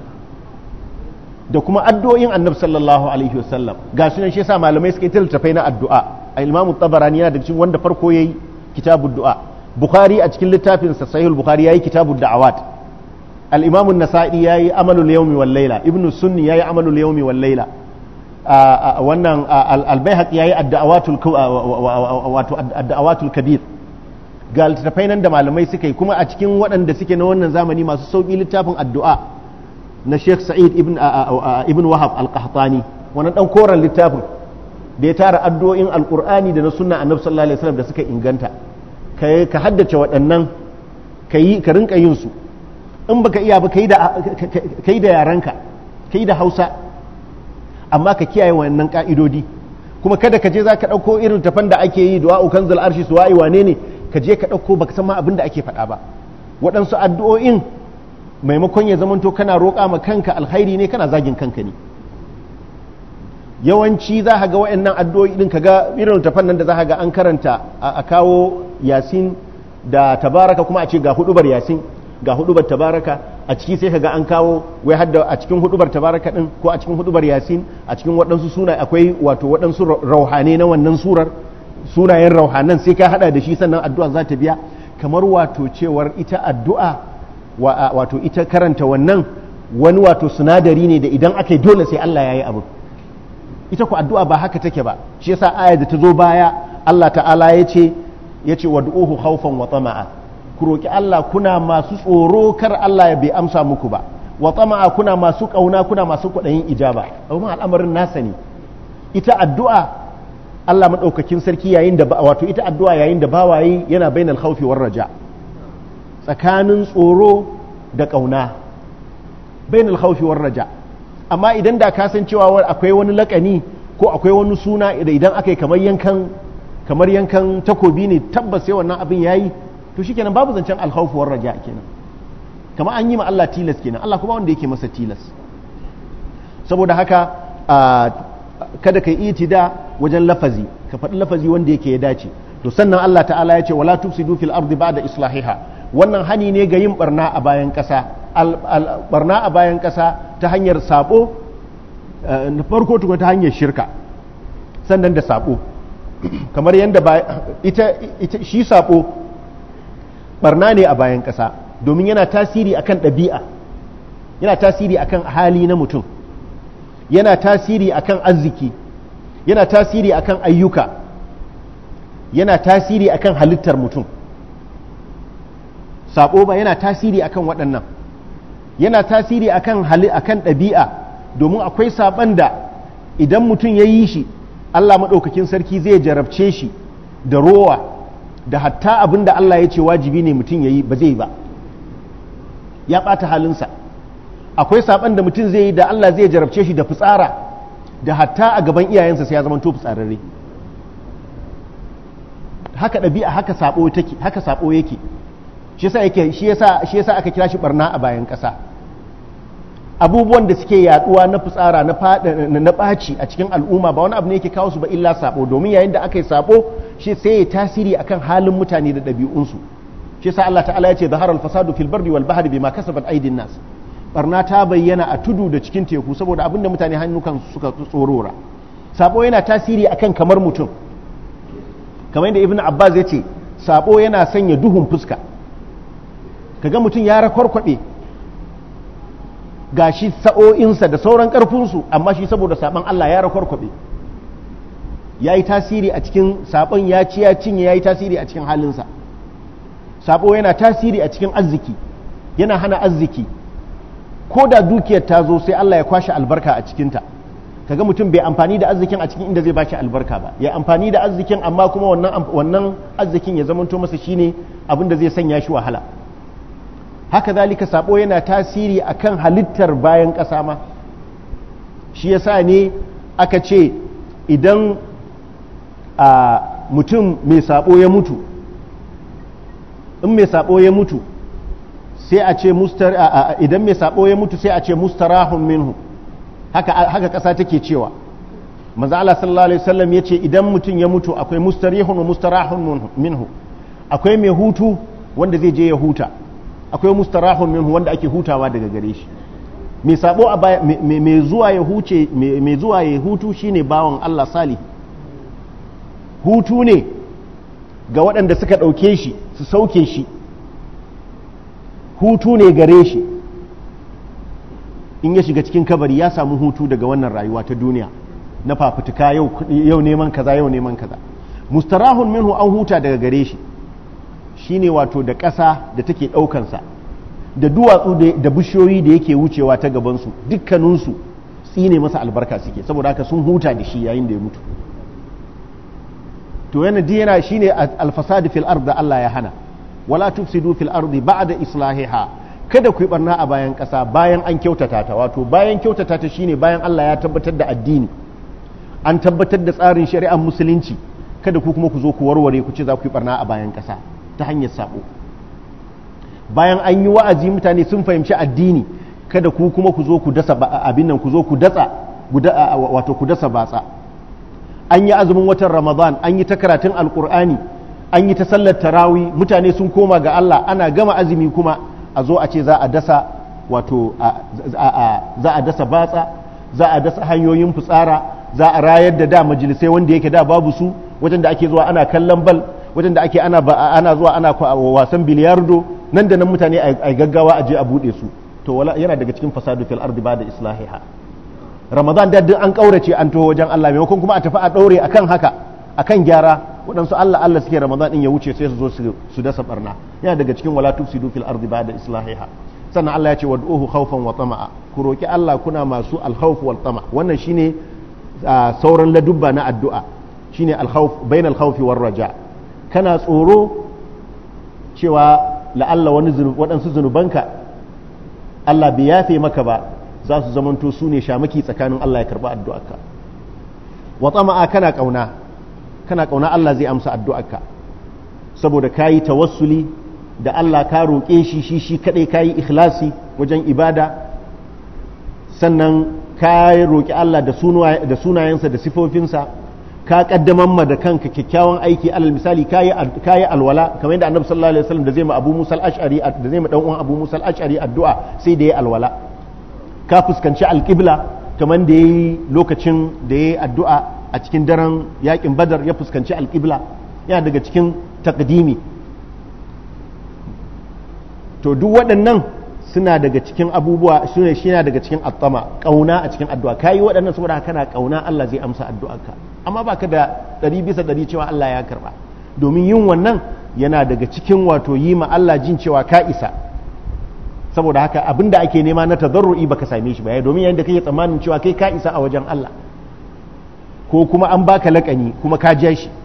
da kuma addu'o'in annabi sallallahu alaihi wasallam ga sunan shi yasa malamai suka yi tiltafai na addu'a al-imam at-tabarani yana da cikin wanda farko yayi kitabud du'a bukhari a cikin littafin sa sahih al-bukhari yayi kitabud da'awat al-imam an-nasa'i yayi amalul yawmi wal layla ibnu sunni yayi amalul yawmi wal layla wannan al-baihaqi yayi ad-da'awatul wato ad-da'awatul kabir ga littafai nan da malamai suka yi kuma a cikin waɗanda suke na wannan zamani masu sauki littafin addu'a na Sheikh Sa'id ibn ibn Wahab al-Qahtani wannan dan koran littafin da ya tara addu'o'in alqur'ani da na sunna annabi sallallahu alaihi wasallam da suka inganta kai ka haddace waɗannan kai ka rinka yin su in baka iya ba kai da kai da yaranka kai da Hausa amma ka kiyaye wannan ka'idodi kuma kada ka je zaka dauko irin tafan da ake yi du'a kanzul arshi suwa'i wane ne ka je ka dauko baka san ma abin da ake faɗa ba waɗansu addu'o'in maimakon ya zamanto kana roƙa ma kanka alkhairi ne kana zagin kanka ne yawanci za ka ga waɗannan addu'o'i din kaga irin tafan nan da za ka ga an karanta a kawo yasin da tabaraka kuma a ce ga hudubar yasin ga hudubar tabaraka a ciki sai ka ga an kawo wai hadda a cikin hudubar tabaraka din ko a cikin hudubar yasin a cikin waɗansu suna akwai wato waɗansu rauhane na wannan surar sunayen rauhanan sai ka hada da shi sannan addu'a za ta biya kamar wato cewar ita addu'a wato ita karanta wannan wani wato sinadari ne da idan aka yi dole sai Allah ya yi abu ita ku addu'a ba haka take ba shi yasa aya da ta zo baya Allah ta'ala ya ce ya ce wad'uhu khawfan wa tama'a ku roki Allah kuna masu tsoro kar Allah ya bai amsa muku ba wa tama'a kuna masu kauna kuna masu kwaɗayin ijaba amma al'amarin nasa ne ita addu'a Allah madaukakin sarki yayin da wato ita addu'a yayin da bawaye yana bainal khawfi war raja tsakanin tsoro da kauna bainal khawfi war raja amma idan da ka san cewa akwai wani lakani ko akwai wani suna idan aka yi kamar yankan kamar yankan takobi ne tabbas sai wannan abin yayi to shikenan babu zancen al-khawf war raja kenan kamar an yi ma Allah tilas kenan Allah kuma wanda yake masa tilas saboda haka kada ka yi itida wajen lafazi ka faɗi lafazi wanda yake ya dace to sannan Allah ta'ala ya ce wala tufsidu fil ardi ba'da islahiha wannan hani ne ga yin barna a bayan ƙasa. Barna a bayan ƙasa ta hanyar sabo, na farko tukun ta hanyar shirka, sannan da sabo. Kamar yadda ita, ita shi sabo barna ne a bayan ƙasa, domin yana tasiri akan ɗabi'a, yana tasiri akan hali na mutum, yana tasiri akan arziki, yana tasiri akan ayyuka, yana tasiri akan halittar mutum. Sabo ba yana tasiri akan waɗannan, yana tasiri akan hali akan ɗabi'a, domin akwai saban da idan mutum ya yi shi Allah maɗaukakin sarki zai jarabce shi da rowa, da hatta abin da Allah ya ce wajibi ne mutum ya yi ba zai ba, ya ɓata halinsa. Akwai saban da mutum zai yi da Allah zai jarabce shi da fitsara, da hatta a gaban iyayensa sai ya zama to fitsararre. Haka ɗabi'a, haka sabo take, haka sabo yake. Shi yasa yake shi yasa shi yasa aka kira shi barna a bayan ƙasa. Abubuwan da suke yaduwa na fitsara na fada na ɓaci a cikin al'umma ba wani abu ne yake kawo su ba illa sabo, domin yayin da aka yi sabo shi sai ya tasiri akan halin mutane da ɗabi'unsu. Shi yasa Allah ta'ala ya ce zahara al-fasadu fil barri wal bahri bima kasabat aydin nas. Barna ta bayyana a tudu da cikin teku saboda abinda mutane hannukan suka tsorora. Sabo yana tasiri akan kamar mutum, kamar yadda Ibn Abbas ya ce sabo yana sanya duhun fuska, kaga mutum ya rakwarkwabe gashi sa'o'insa da sauran karfinsu, amma shi saboda saban Allah ya rakwarkwabe, ya yi tasiri a cikin saban, ya ci ya cinye, ya yi tasiri a cikin halinsa. Sabo yana tasiri a cikin arziki, yana hana arziki, ko da dukiyar ta zo sai Allah ya kwashe albarka a cikinta. Kaga mutum bai amfani da arzikin a cikin inda zai bashi albarka ba, ya amfani da arzikin amma kuma wannan wannan arzikin ya zamanto masa shine abin da zai sanya shi wahala. Haka zalika sabo yana tasiri akan halittar bayan ƙasa ma. Shi yasa ne aka ce idan a mutum mai sabo ya mutu, in mai sabo ya mutu sai a ce idan mai sabo ya mutu sai a ce mustarahun minhu, haka haka ƙasa take cewa. Manzo Allah sallallahu alaihi wasallam yace idan mutum ya mutu akwai mustarihun wa mustarahun minhu, akwai mai hutu wanda zai je ya huta, akwai mustarahun minhu wanda ake hutawa daga gare shi. Mai sabo a baya mai zuwa ya huce mai zuwa ya hutu shine bawan Allah salih. Hutu ne ga waɗanda suka ɗauke shi su sauke shi, hutu ne gare shi in ya shiga cikin kabari ya samu hutu daga wannan rayuwa ta duniya na fafutuka, yau yau neman kaza yau neman kaza. Mustarahun minhu an huta daga gare shi shine wato da ƙasa da take ɗaukansa, da duwatsu da bishiyoyi da yake wucewa ta gabansu, dukkaninsu tsine masa albarka suke, saboda haka sun huta da shi yayin da ya mutu. To yana diyana shine alfasad fil ard da Allah ya hana, wala tufsidu fil ardi ba'da islahiha, kada ku yi barna a bayan ƙasa bayan an kyautata ta. Wato bayan kyautata ta shine bayan Allah ya tabbatar da addini, an tabbatar da tsarin shari'ar musulunci, kada ku kuma ku zo ku warware ku ce za ku yi barna a bayan ƙasa ta hanyar sabo. Bayan an yi wa'azi mutane sun fahimci addini, kada ku kuma ku zo ku dasa abin nan, ku zo ku datsa wato ku dasa batsa. An yi azumin watan Ramadan, an yi ta karatun alkur'ani, an yi ta sallar tarawi, mutane sun koma ga Allah, ana gama azumi kuma a zo a ce za a dasa wato za a dasa batsa, za a dasa hanyoyin fitsara, za a rayar da da majalisai wanda yake da babu su, wajen da ake zuwa ana kallon bal, wajen da ake ana ana zuwa ana wasan biliyardo, nan da nan mutane a gaggawa a je a bude su. To wala yana daga cikin fasadu fil ardi ba da islahiha. Ramadan da duk an kaurace an taho wajen Allah, maimakon kuma a tafi a daure akan haka, akan gyara. Waɗansu Allah Allah suke Ramadan din ya wuce sai su zo su dasa barna. Yana daga cikin wala tufsidu fil ardi ba da islahiha. Sannan Allah ya ce wad'uhu khawfan wa tama'a, ku roki Allah kuna masu al-khawf wal tama'. Wannan shine sauran ladubba na addu'a, shine al-khawf bainal khawfi war raja. Kana tsoro cewa la'alla wani waɗansu zunubanka Allah bai yafe maka ba, za su zamanto su ne shamaki tsakanin Allah ya karba addu'arka. Wa tama'a kana kauna, kana kauna Allah zai amsa addu'arka, saboda kayi tawassuli da Allah, ka roƙe shi shi shi kadai, kayi ikhlasi wajen ibada, sannan ka roƙi Allah da sunayensa da sifofinsa, ka kaddaman ma da kanka kyakkyawan aiki, alal misali kayi kayi alwala kamar yadda Annabi sallallahu alaihi wasallam da zai ma Abu Musa al-Ash'ari da zai ma dan uwan Abu Musa al-Ash'ari addu'a sai da yayi alwala, ka fuskanci alqibla kamar da yayi lokacin da yayi addu'a a cikin daren yakin Badar ya fuskanci alqibla, yana daga cikin taqdimi. To duk waɗannan suna daga cikin abubuwa, sune shi yana daga cikin attama, kauna a cikin addu'a. Kayi waɗannan saboda kana kauna Allah zai amsa addu'arka, amma baka da ɗari bisa ɗari cewa Allah ya karba, domin yin wannan yana daga cikin wato yi ma Allah jin cewa ka isa. Saboda haka abinda ake nema na tadarru'i baka same shi ba, domin yayin da kake tsammanin cewa kai ka isa a wajen Allah, ko kuma an baka laƙani kuma ka ja shi,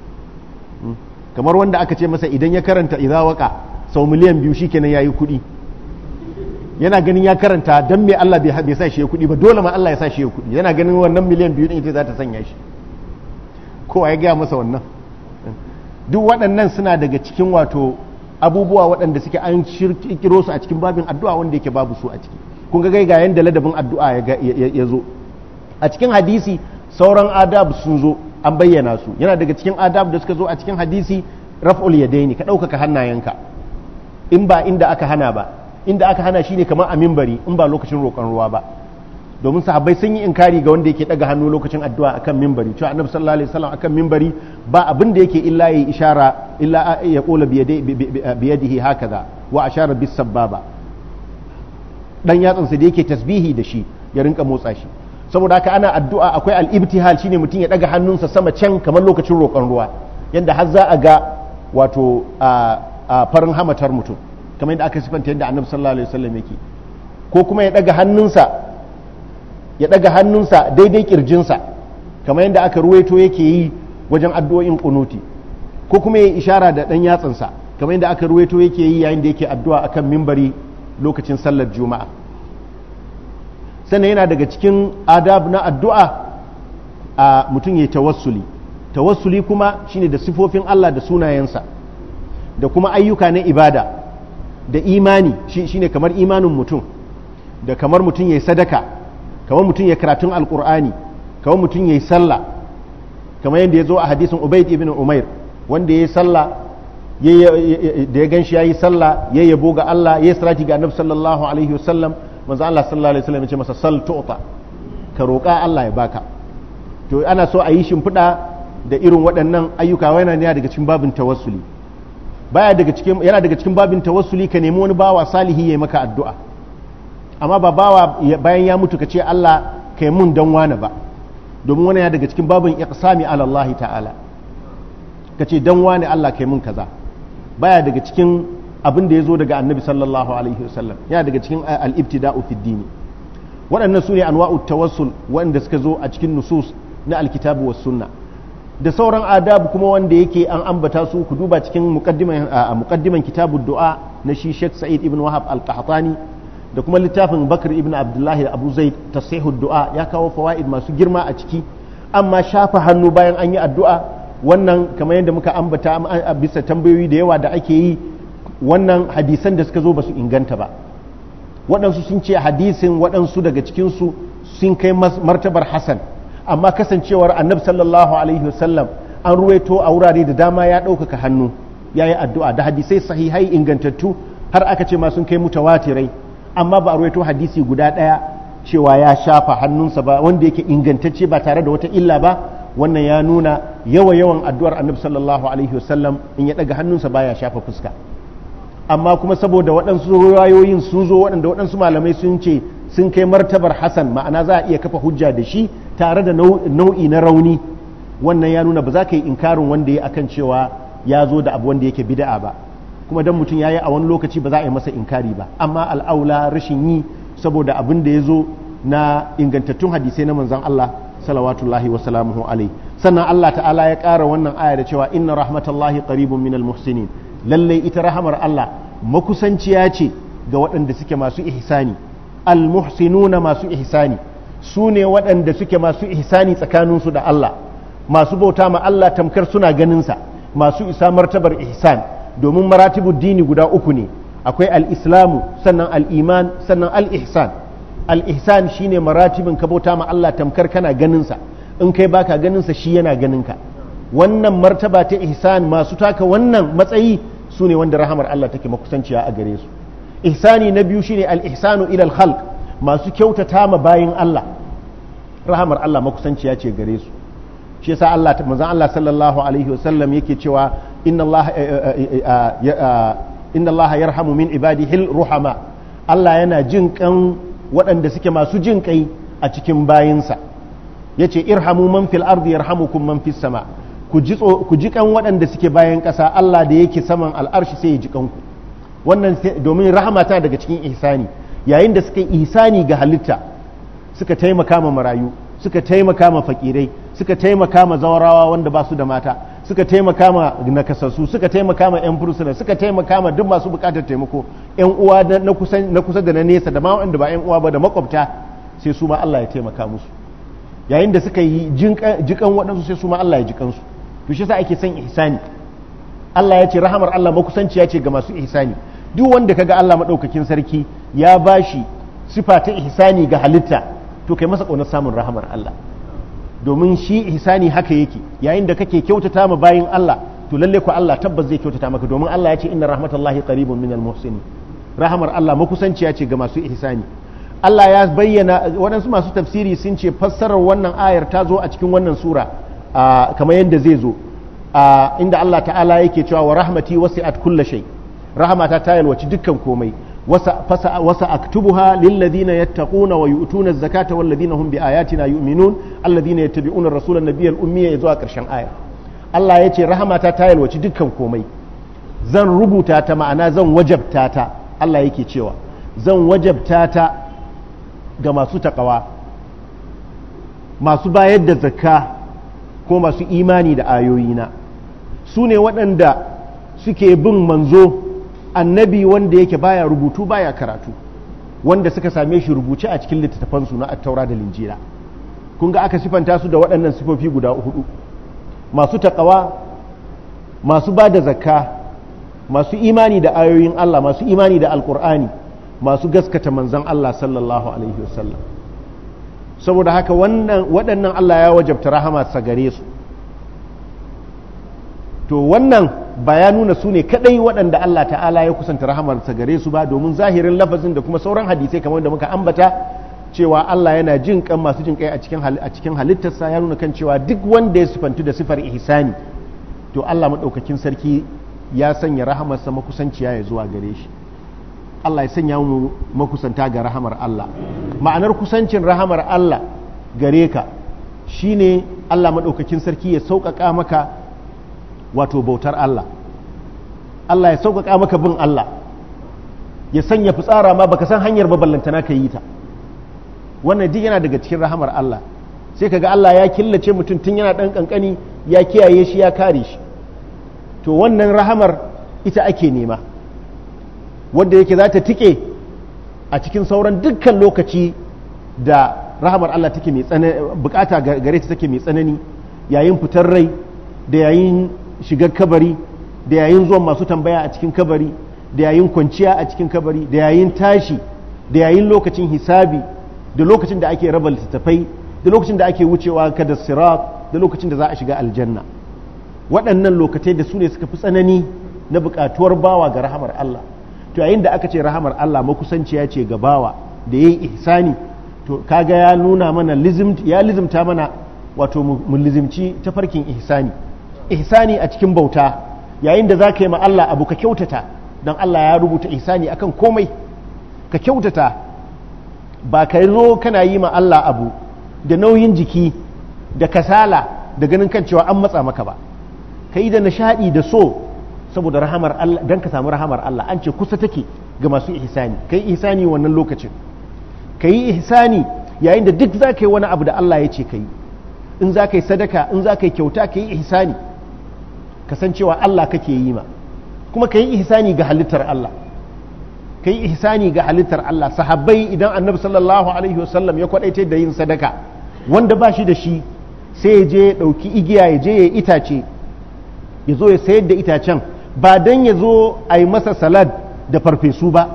kamar wanda aka ce masa idan ya karanta idza waqa sau miliyan biyu shikenan yayi kuɗi, yana ganin ya karanta dan me Allah bai sa shi ya kuɗi ba, dole ma Allah ya sa shi ya kuɗi, yana ganin wannan miliyan biyu din ita za ta sanya shi, kowa ya gaya masa wannan. Duk waɗannan suna daga cikin wato abubuwa waɗanda suke an kirkiro su a cikin babin addu'a wanda yake babu su a ciki. Kun ga ga yanda ladabin addu'a ya zo a cikin hadisi, sauran adab sun zo an bayyana su. Yana daga cikin adab da suka zo a cikin hadisi raf'ul yadaini, ka ɗaukaka hannayenka in ba inda aka hana ba. Inda aka hana shine kamar a minbari in ba lokacin roƙon ruwa ba, domin sahabbai sun yi inkari ga wanda yake daga hannu lokacin addu'a akan minbari, cewa Annabi sallallahu alaihi wasallam akan minbari ba abin da yake illa yayi ishara, illa ya qula bi yadihi hakaza wa ashara bis sababa, dan yatsansa da yake tasbihi da shi ya rinka motsa shi. Saboda haka ana addu'a akwai al-ibtihal, shine mutum ya daga hannunsa sama can kamar lokacin roƙon ruwa, yanda har za a ga wato a farin hamatar mutum, kamar yadda aka sifanta yadda Annabi sallallahu alaihi wasallam yake. Ko kuma ya daga hannunsa ya daga hannunsa daidai kirjinsa kamar yadda aka ruwaito yake yi wajen addu'o'in kunuti, ko kuma ya ishara da dan yatsansa kamar yadda aka ruwaito yake yi yayin da yake addu'a akan minbari lokacin sallar juma'a. Sannan yana daga cikin adab na addu'a a mutum ya tawassuli. Tawassuli kuma shine da sifofin Allah da sunayensa da kuma ayyuka na ibada da imani, shine kamar imanin mutum, da kamar mutum ya yi sadaka, kamar mutum ya karatun alkur'ani, kamar mutum ya yi sallah, kamar yadda ya zo a hadisin Ubayd ibn Umair wanda ya yi sallah da ya ganshi ya yi sallah ya yabo ga Allah, ya yi salati ga Annabi sallallahu alaihi wasallam, manzo Allah sallallahu alaihi wasallam ya ce masa sal tu'ta, ka roƙa Allah ya baka. To ana so a yi shimfiɗa da irin waɗannan ayyuka, yana ne daga cikin babin tawassuli. Baya daga cikin yana daga cikin babin tawassuli ka nemi wani bawa salihi ya yi maka addu'a, amma ba bawa bayan ya mutu ka ce Allah kai mun dan wani ba, domin wani ya daga cikin babin iqsami ala Allah ta'ala, ka ce dan wani Allah kai mun kaza. Baya daga cikin abin da ya zo daga Annabi sallallahu alaihi wasallam, yana daga cikin al-ibtida'u fi dini. Waɗannan su ne anwa'ut tawassul waɗanda suka zo a cikin nusus na alkitabu was sunna, da sauran adab kuma wanda yake an ambata su. Ku duba cikin muqaddiman muqaddiman kitabud du'a na shi Sheikh Sa'id ibn Wahab al-Qahtani, da kuma littafin Bakr ibn Abdullah Abu Zaid tasihud du'a, ya kawo fawaid masu girma a ciki. Amma shafa hannu bayan an yi addu'a, wannan kamar yadda muka ambata bisa tambayoyi da yawa da ake yi, wannan hadisan da suka zo ba su inganta ba. Waɗansu sun ce hadisin waɗansu daga cikinsu sun kai martabar hasan, amma kasancewar Annabi sallallahu alaihi wasallam an ruwaito a wurare da dama ya ɗaukaka hannu ya yi addu'a da hadisai sahihai ingantattu, har aka ce ma sun kai mutawatirai, amma ba a ruwaito hadisi guda ɗaya cewa ya shafa hannunsa ba wanda yake ingantacce ba tare da wata illa ba. Wannan ya nuna yawa yawan addu'ar Annabi sallallahu alaihi wasallam in ya ɗaga hannunsa baya shafa fuska. Amma kuma saboda waɗansu rayoyin sun zo waɗanda waɗansu malamai sun ce sun kai martabar hasan, ma'ana za a iya kafa hujja da shi tare da nau'i na rauni, wannan ya nuna ba za ka yi inkarin wanda ya akan cewa ya zo da abu wanda yake bid'a ba. Kuma dan mutum ya yi a wani lokaci ba za a yi masa inkari ba, amma al'aula rashin yi saboda abin da ya zo na ingantattun hadisai na manzon Allah salawatullahi wa salamuhu alaihi. Sannan Allah ta'ala ya ƙara wannan aya da cewa inna rahmatallahi qaribun minal muhsinin, lallai ita rahamar Allah makusanciya ce ga waɗanda suke masu ihsani. Al-muhsinuna masu ihsani su ne waɗanda suke masu ihsani tsakaninsu da Allah, masu bauta ma Allah tamkar suna ganinsa, masu isa martabar ihsan, domin maratibud dini guda uku ne, akwai al-islamu, sannan al-iman, sannan al-ihsan. Al-ihsan shine maratibin ka bauta ma Allah tamkar kana ganinsa, in kai baka ganin sa shi yana ganin ka. Wannan martaba ta ihsan, masu taka wannan matsayi su ne wanda rahamar Allah take makusanciya a gare su. Ihsani na biyu shine al-ihsanu ila al-khalq, masu kyautata ma bayin Allah, rahamar Allah makusanciya ce gare su. Shi yasa Allah manzon Allah sallallahu alaihi wasallam yake cewa inna Allah inna Allah yarhamu min ibadihi ruhama, Allah yana jin kan waɗanda suke masu jin kai a cikin bayinsa. Yace irhamu man fil ardi yarhamukum man fis sama, ku ji ku ji kan waɗanda suke bayan ƙasa, Allah da yake saman al'arshi sai ya ji kanku. Wannan domin rahamata daga cikin ihsani, yayin da suka yi ihsani ga halitta, suka taimaka ma marayu, suka taimaka ma fakirai, suka taimaka ma zawarawa wanda ba su da mata, suka taimaka ma nakasassu, suka taimaka ma 'yan fursuna, suka taimaka ma duk masu bukatar taimako, 'yan uwa na kusa da na nesa da ma wanda ba 'yan uwa ba da makwabta, sai su ma Allah ya taimaka musu. Yayin da suka yi jikan waɗansu sai su ma Allah ya jikansu. To shi yasa ake son ihsani. Allah ya ce rahamar Allah makusanciya ce ga masu ihsani. Duk wanda kaga Allah madaukakin sarki ya bashi sifa ta ihsani ga halitta, to kai masa ƙaunar samun rahamar Allah. Domin shi ihsani haka yake, yayin da kake kyautata ma bayin Allah, to lalle ko Allah tabbas zai kyautata maka, domin Allah ya ce inna rahmatallahi qaribun minal muhsinin. Rahamar Allah makusanciya ce ga masu ihsani. Allah ya bayyana, waɗansu masu tafsiri sun ce fassarar wannan ayar ta zo a cikin wannan sura kamar yadda zai zo, inda Allah ta'ala yake cewa wa rahmati wasi'at kulla shay, rahmata ta yalwaci dukkan komai, wasa aktubuha lilladhina yattaquna wa yu'tuna az-zakata walladhina hum biayatina yu'minun alladhina yattabi'una ar-rasula an-nabiyyal ummiyya, zuwa karshen aya. Allah ya ce rahmata ta yalwaci dukkan komai, zan rubuta ta, ma'ana zan wajabta ta. Allah yake cewa zan wajabta ta ga masu takawa, masu bayar da zakka ko masu imani da ayoyina. Su ne waɗanda suke bin manzo, annabi wanda yake baya rubutu baya karatu, wanda suka same shi rubuce a cikin littattafansu na attaura da linjila. Kun ga aka sifanta su da waɗannan sifofi guda hudu: masu takawa, masu ba da zakka, masu imani da ayoyin Allah, masu imani da alkur'ani, masu gaskata manzon Allah sallallahu alaihi wasallam. Saboda haka wannan waɗannan Allah ya wajabta rahama sa gare su. To wannan ba ya nuna su ne kadai waɗanda Allah ta'ala ya kusanta rahamar sa gare su ba, domin zahirin lafazin da kuma sauran hadisai kamar da muka ambata cewa Allah yana jin kan masu jin kai a cikin a cikin halittarsa, ya nuna kan cewa duk wanda ya sifantu da sifar ihsani, to Allah madaukakin sarki ya sanya rahamarsa makusanciya ya zuwa gare shi. Allah ya sanya mu makusanta ga rahamar Allah. Ma'anar kusancin rahamar Allah gare ka shine Allah madaukakin sarki ya sauƙaƙa maka wato bautar Allah, Allah ya sauƙaƙa maka bin Allah, ya sanya fitsara ma baka san hanyar ballantana ka yi ta. Wannan duk yana daga cikin rahamar Allah. Sai kaga Allah ya killace mutum tun yana ɗan ƙanƙani, ya kiyaye shi, ya kare shi. To wannan rahamar ita ake nema, wanda yake za ta tike a cikin sauran dukkan lokaci da rahamar Allah take mai tsanani, bukata gare ta take mai tsanani, yayin fitar rai, da yayin shigar kabari, da yayin zuwan masu tambaya a cikin kabari, da yayin kwanciya a cikin kabari, da yayin tashi, da yayin lokacin hisabi, da lokacin da ake raba littattafai, da lokacin da ake wucewa kada sirat, da lokacin da za a shiga aljanna. Waɗannan lokacai da su ne suka fi tsanani na buƙatuwar bawa ga rahamar Allah. To yayin da aka ce rahamar Allah makusanciya ce ga bawa da yayi ihsani, to kaga ya nuna mana ya lizimta mana wato mu lizimci tafarkin ihsani. Ihsani a cikin bauta, yayin da za ka yi ma Allah abu ka kyautata, don Allah ya rubuta ihsani akan komai. Ka kyautata, ba ka zo kana yi ma Allah abu da nauyin jiki da kasala da ganin kan cewa an matsa maka ba. Ka yi da nishaɗi da so, saboda rahamar Allah, don ka samu rahamar Allah. An ce kusa take ga masu ihsani. Ka yi ihsani wannan lokacin. Ka yi ihsani yayin da duk za ka yi wani abu da Allah ya ce ka yi. In za ka yi sadaka, in za ka yi kyauta, ka yi ihsani, kasancewa Allah kake yi ma. Kuma ka yi ihsani ga halittar Allah, ka yi ihsani ga halittar Allah. Sahabbai, idan annabi sallallahu alaihi wasallam ya kwadaita da yin sadaka, wanda ba shi da shi sai ya je ya ɗauki igiya, ya je ya itace, ya zo ya sayar da itacen, ba don ya zo a yi masa salad da farfesu ba,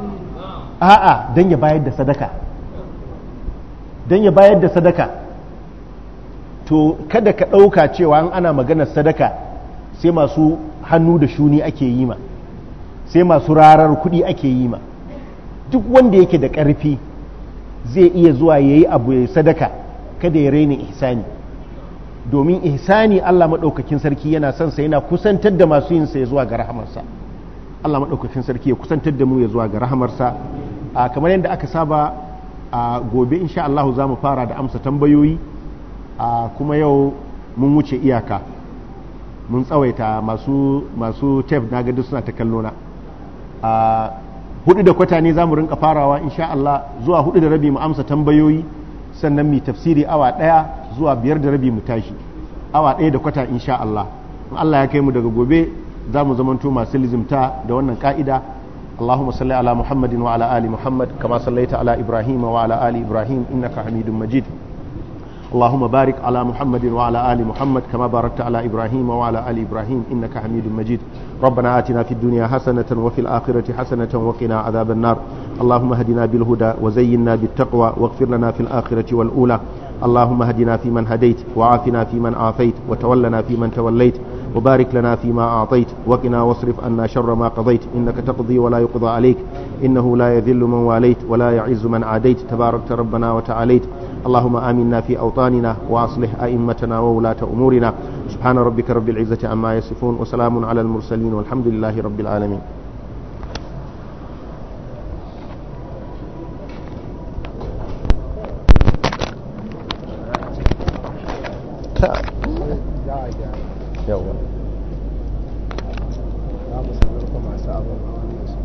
a'a don ya bayar da sadaka, don ya bayar da sadaka. to kada ka ɗauka cewa an ana maganar sadaka sai masu hannu da shuni ake yi ma, sai masu rarar kuɗi ake yi ma. Duk wanda yake da ƙarfi zai iya zuwa ya yi abu ya sadaka, kada ya raina ihsani, domin ihsani Allah maɗaukakin sarki yana son sa, yana kusantar da masu yin sa ya zuwa ga rahamarsa. Allah maɗaukakin sarki ya kusantar da mu ya zuwa ga rahamarsa. A kamar yadda aka saba, a gobe insha Allah za mu fara da amsa tambayoyi, a kuma yau mun wuce iyaka, mun tsawaita masu masu tef na gadi suna ta kallona. A hudu da kwata ne za mu rinka farawa insha Allah, zuwa hudu da rabi mu amsa tambayoyi, sannan mu tafsiri awa daya zuwa biyar da rabi mu tashi, awa daya da kwata insha Allah. In Allah ya kai mu daga gobe za mu zamanto masu lizimta da wannan ka'ida. اللهم صل على محمد وعلى آل محمد كما صليت على إبراهيم وعلى آل إبراهيم إنك حميد مجيد. اللهم بارك على محمد وعلى آل محمد كما باركت على إبراهيم وعلى آل إبراهيم إنك حميد مجيد. ربنا آتنا في الدنيا حسنة وفي الآخرة حسنة وقنا عذاب النار. اللهم هدنا بالهدى وزينا بالتقوى واغفر لنا في الآخرة والأولى. اللهم هدنا فيمن هديت وعافنا فيمن عافيت وتولنا فيمن توليت وبارك لنا فيما أعطيت وقنا واصرف عنا شر ما قضيت إنك تقضي ولا يقضى عليك إنه لا يذل من واليت ولا يعز من عاديت تباركت ربنا وتعاليت. اللهم آمنا في أوطاننا وأصلح أئمتنا وولاة أمورنا. سبحان ربك رب العزة عما يصفون وسلام على المرسلين والحمد لله رب العالمين. yawa za mu sanar da masu abin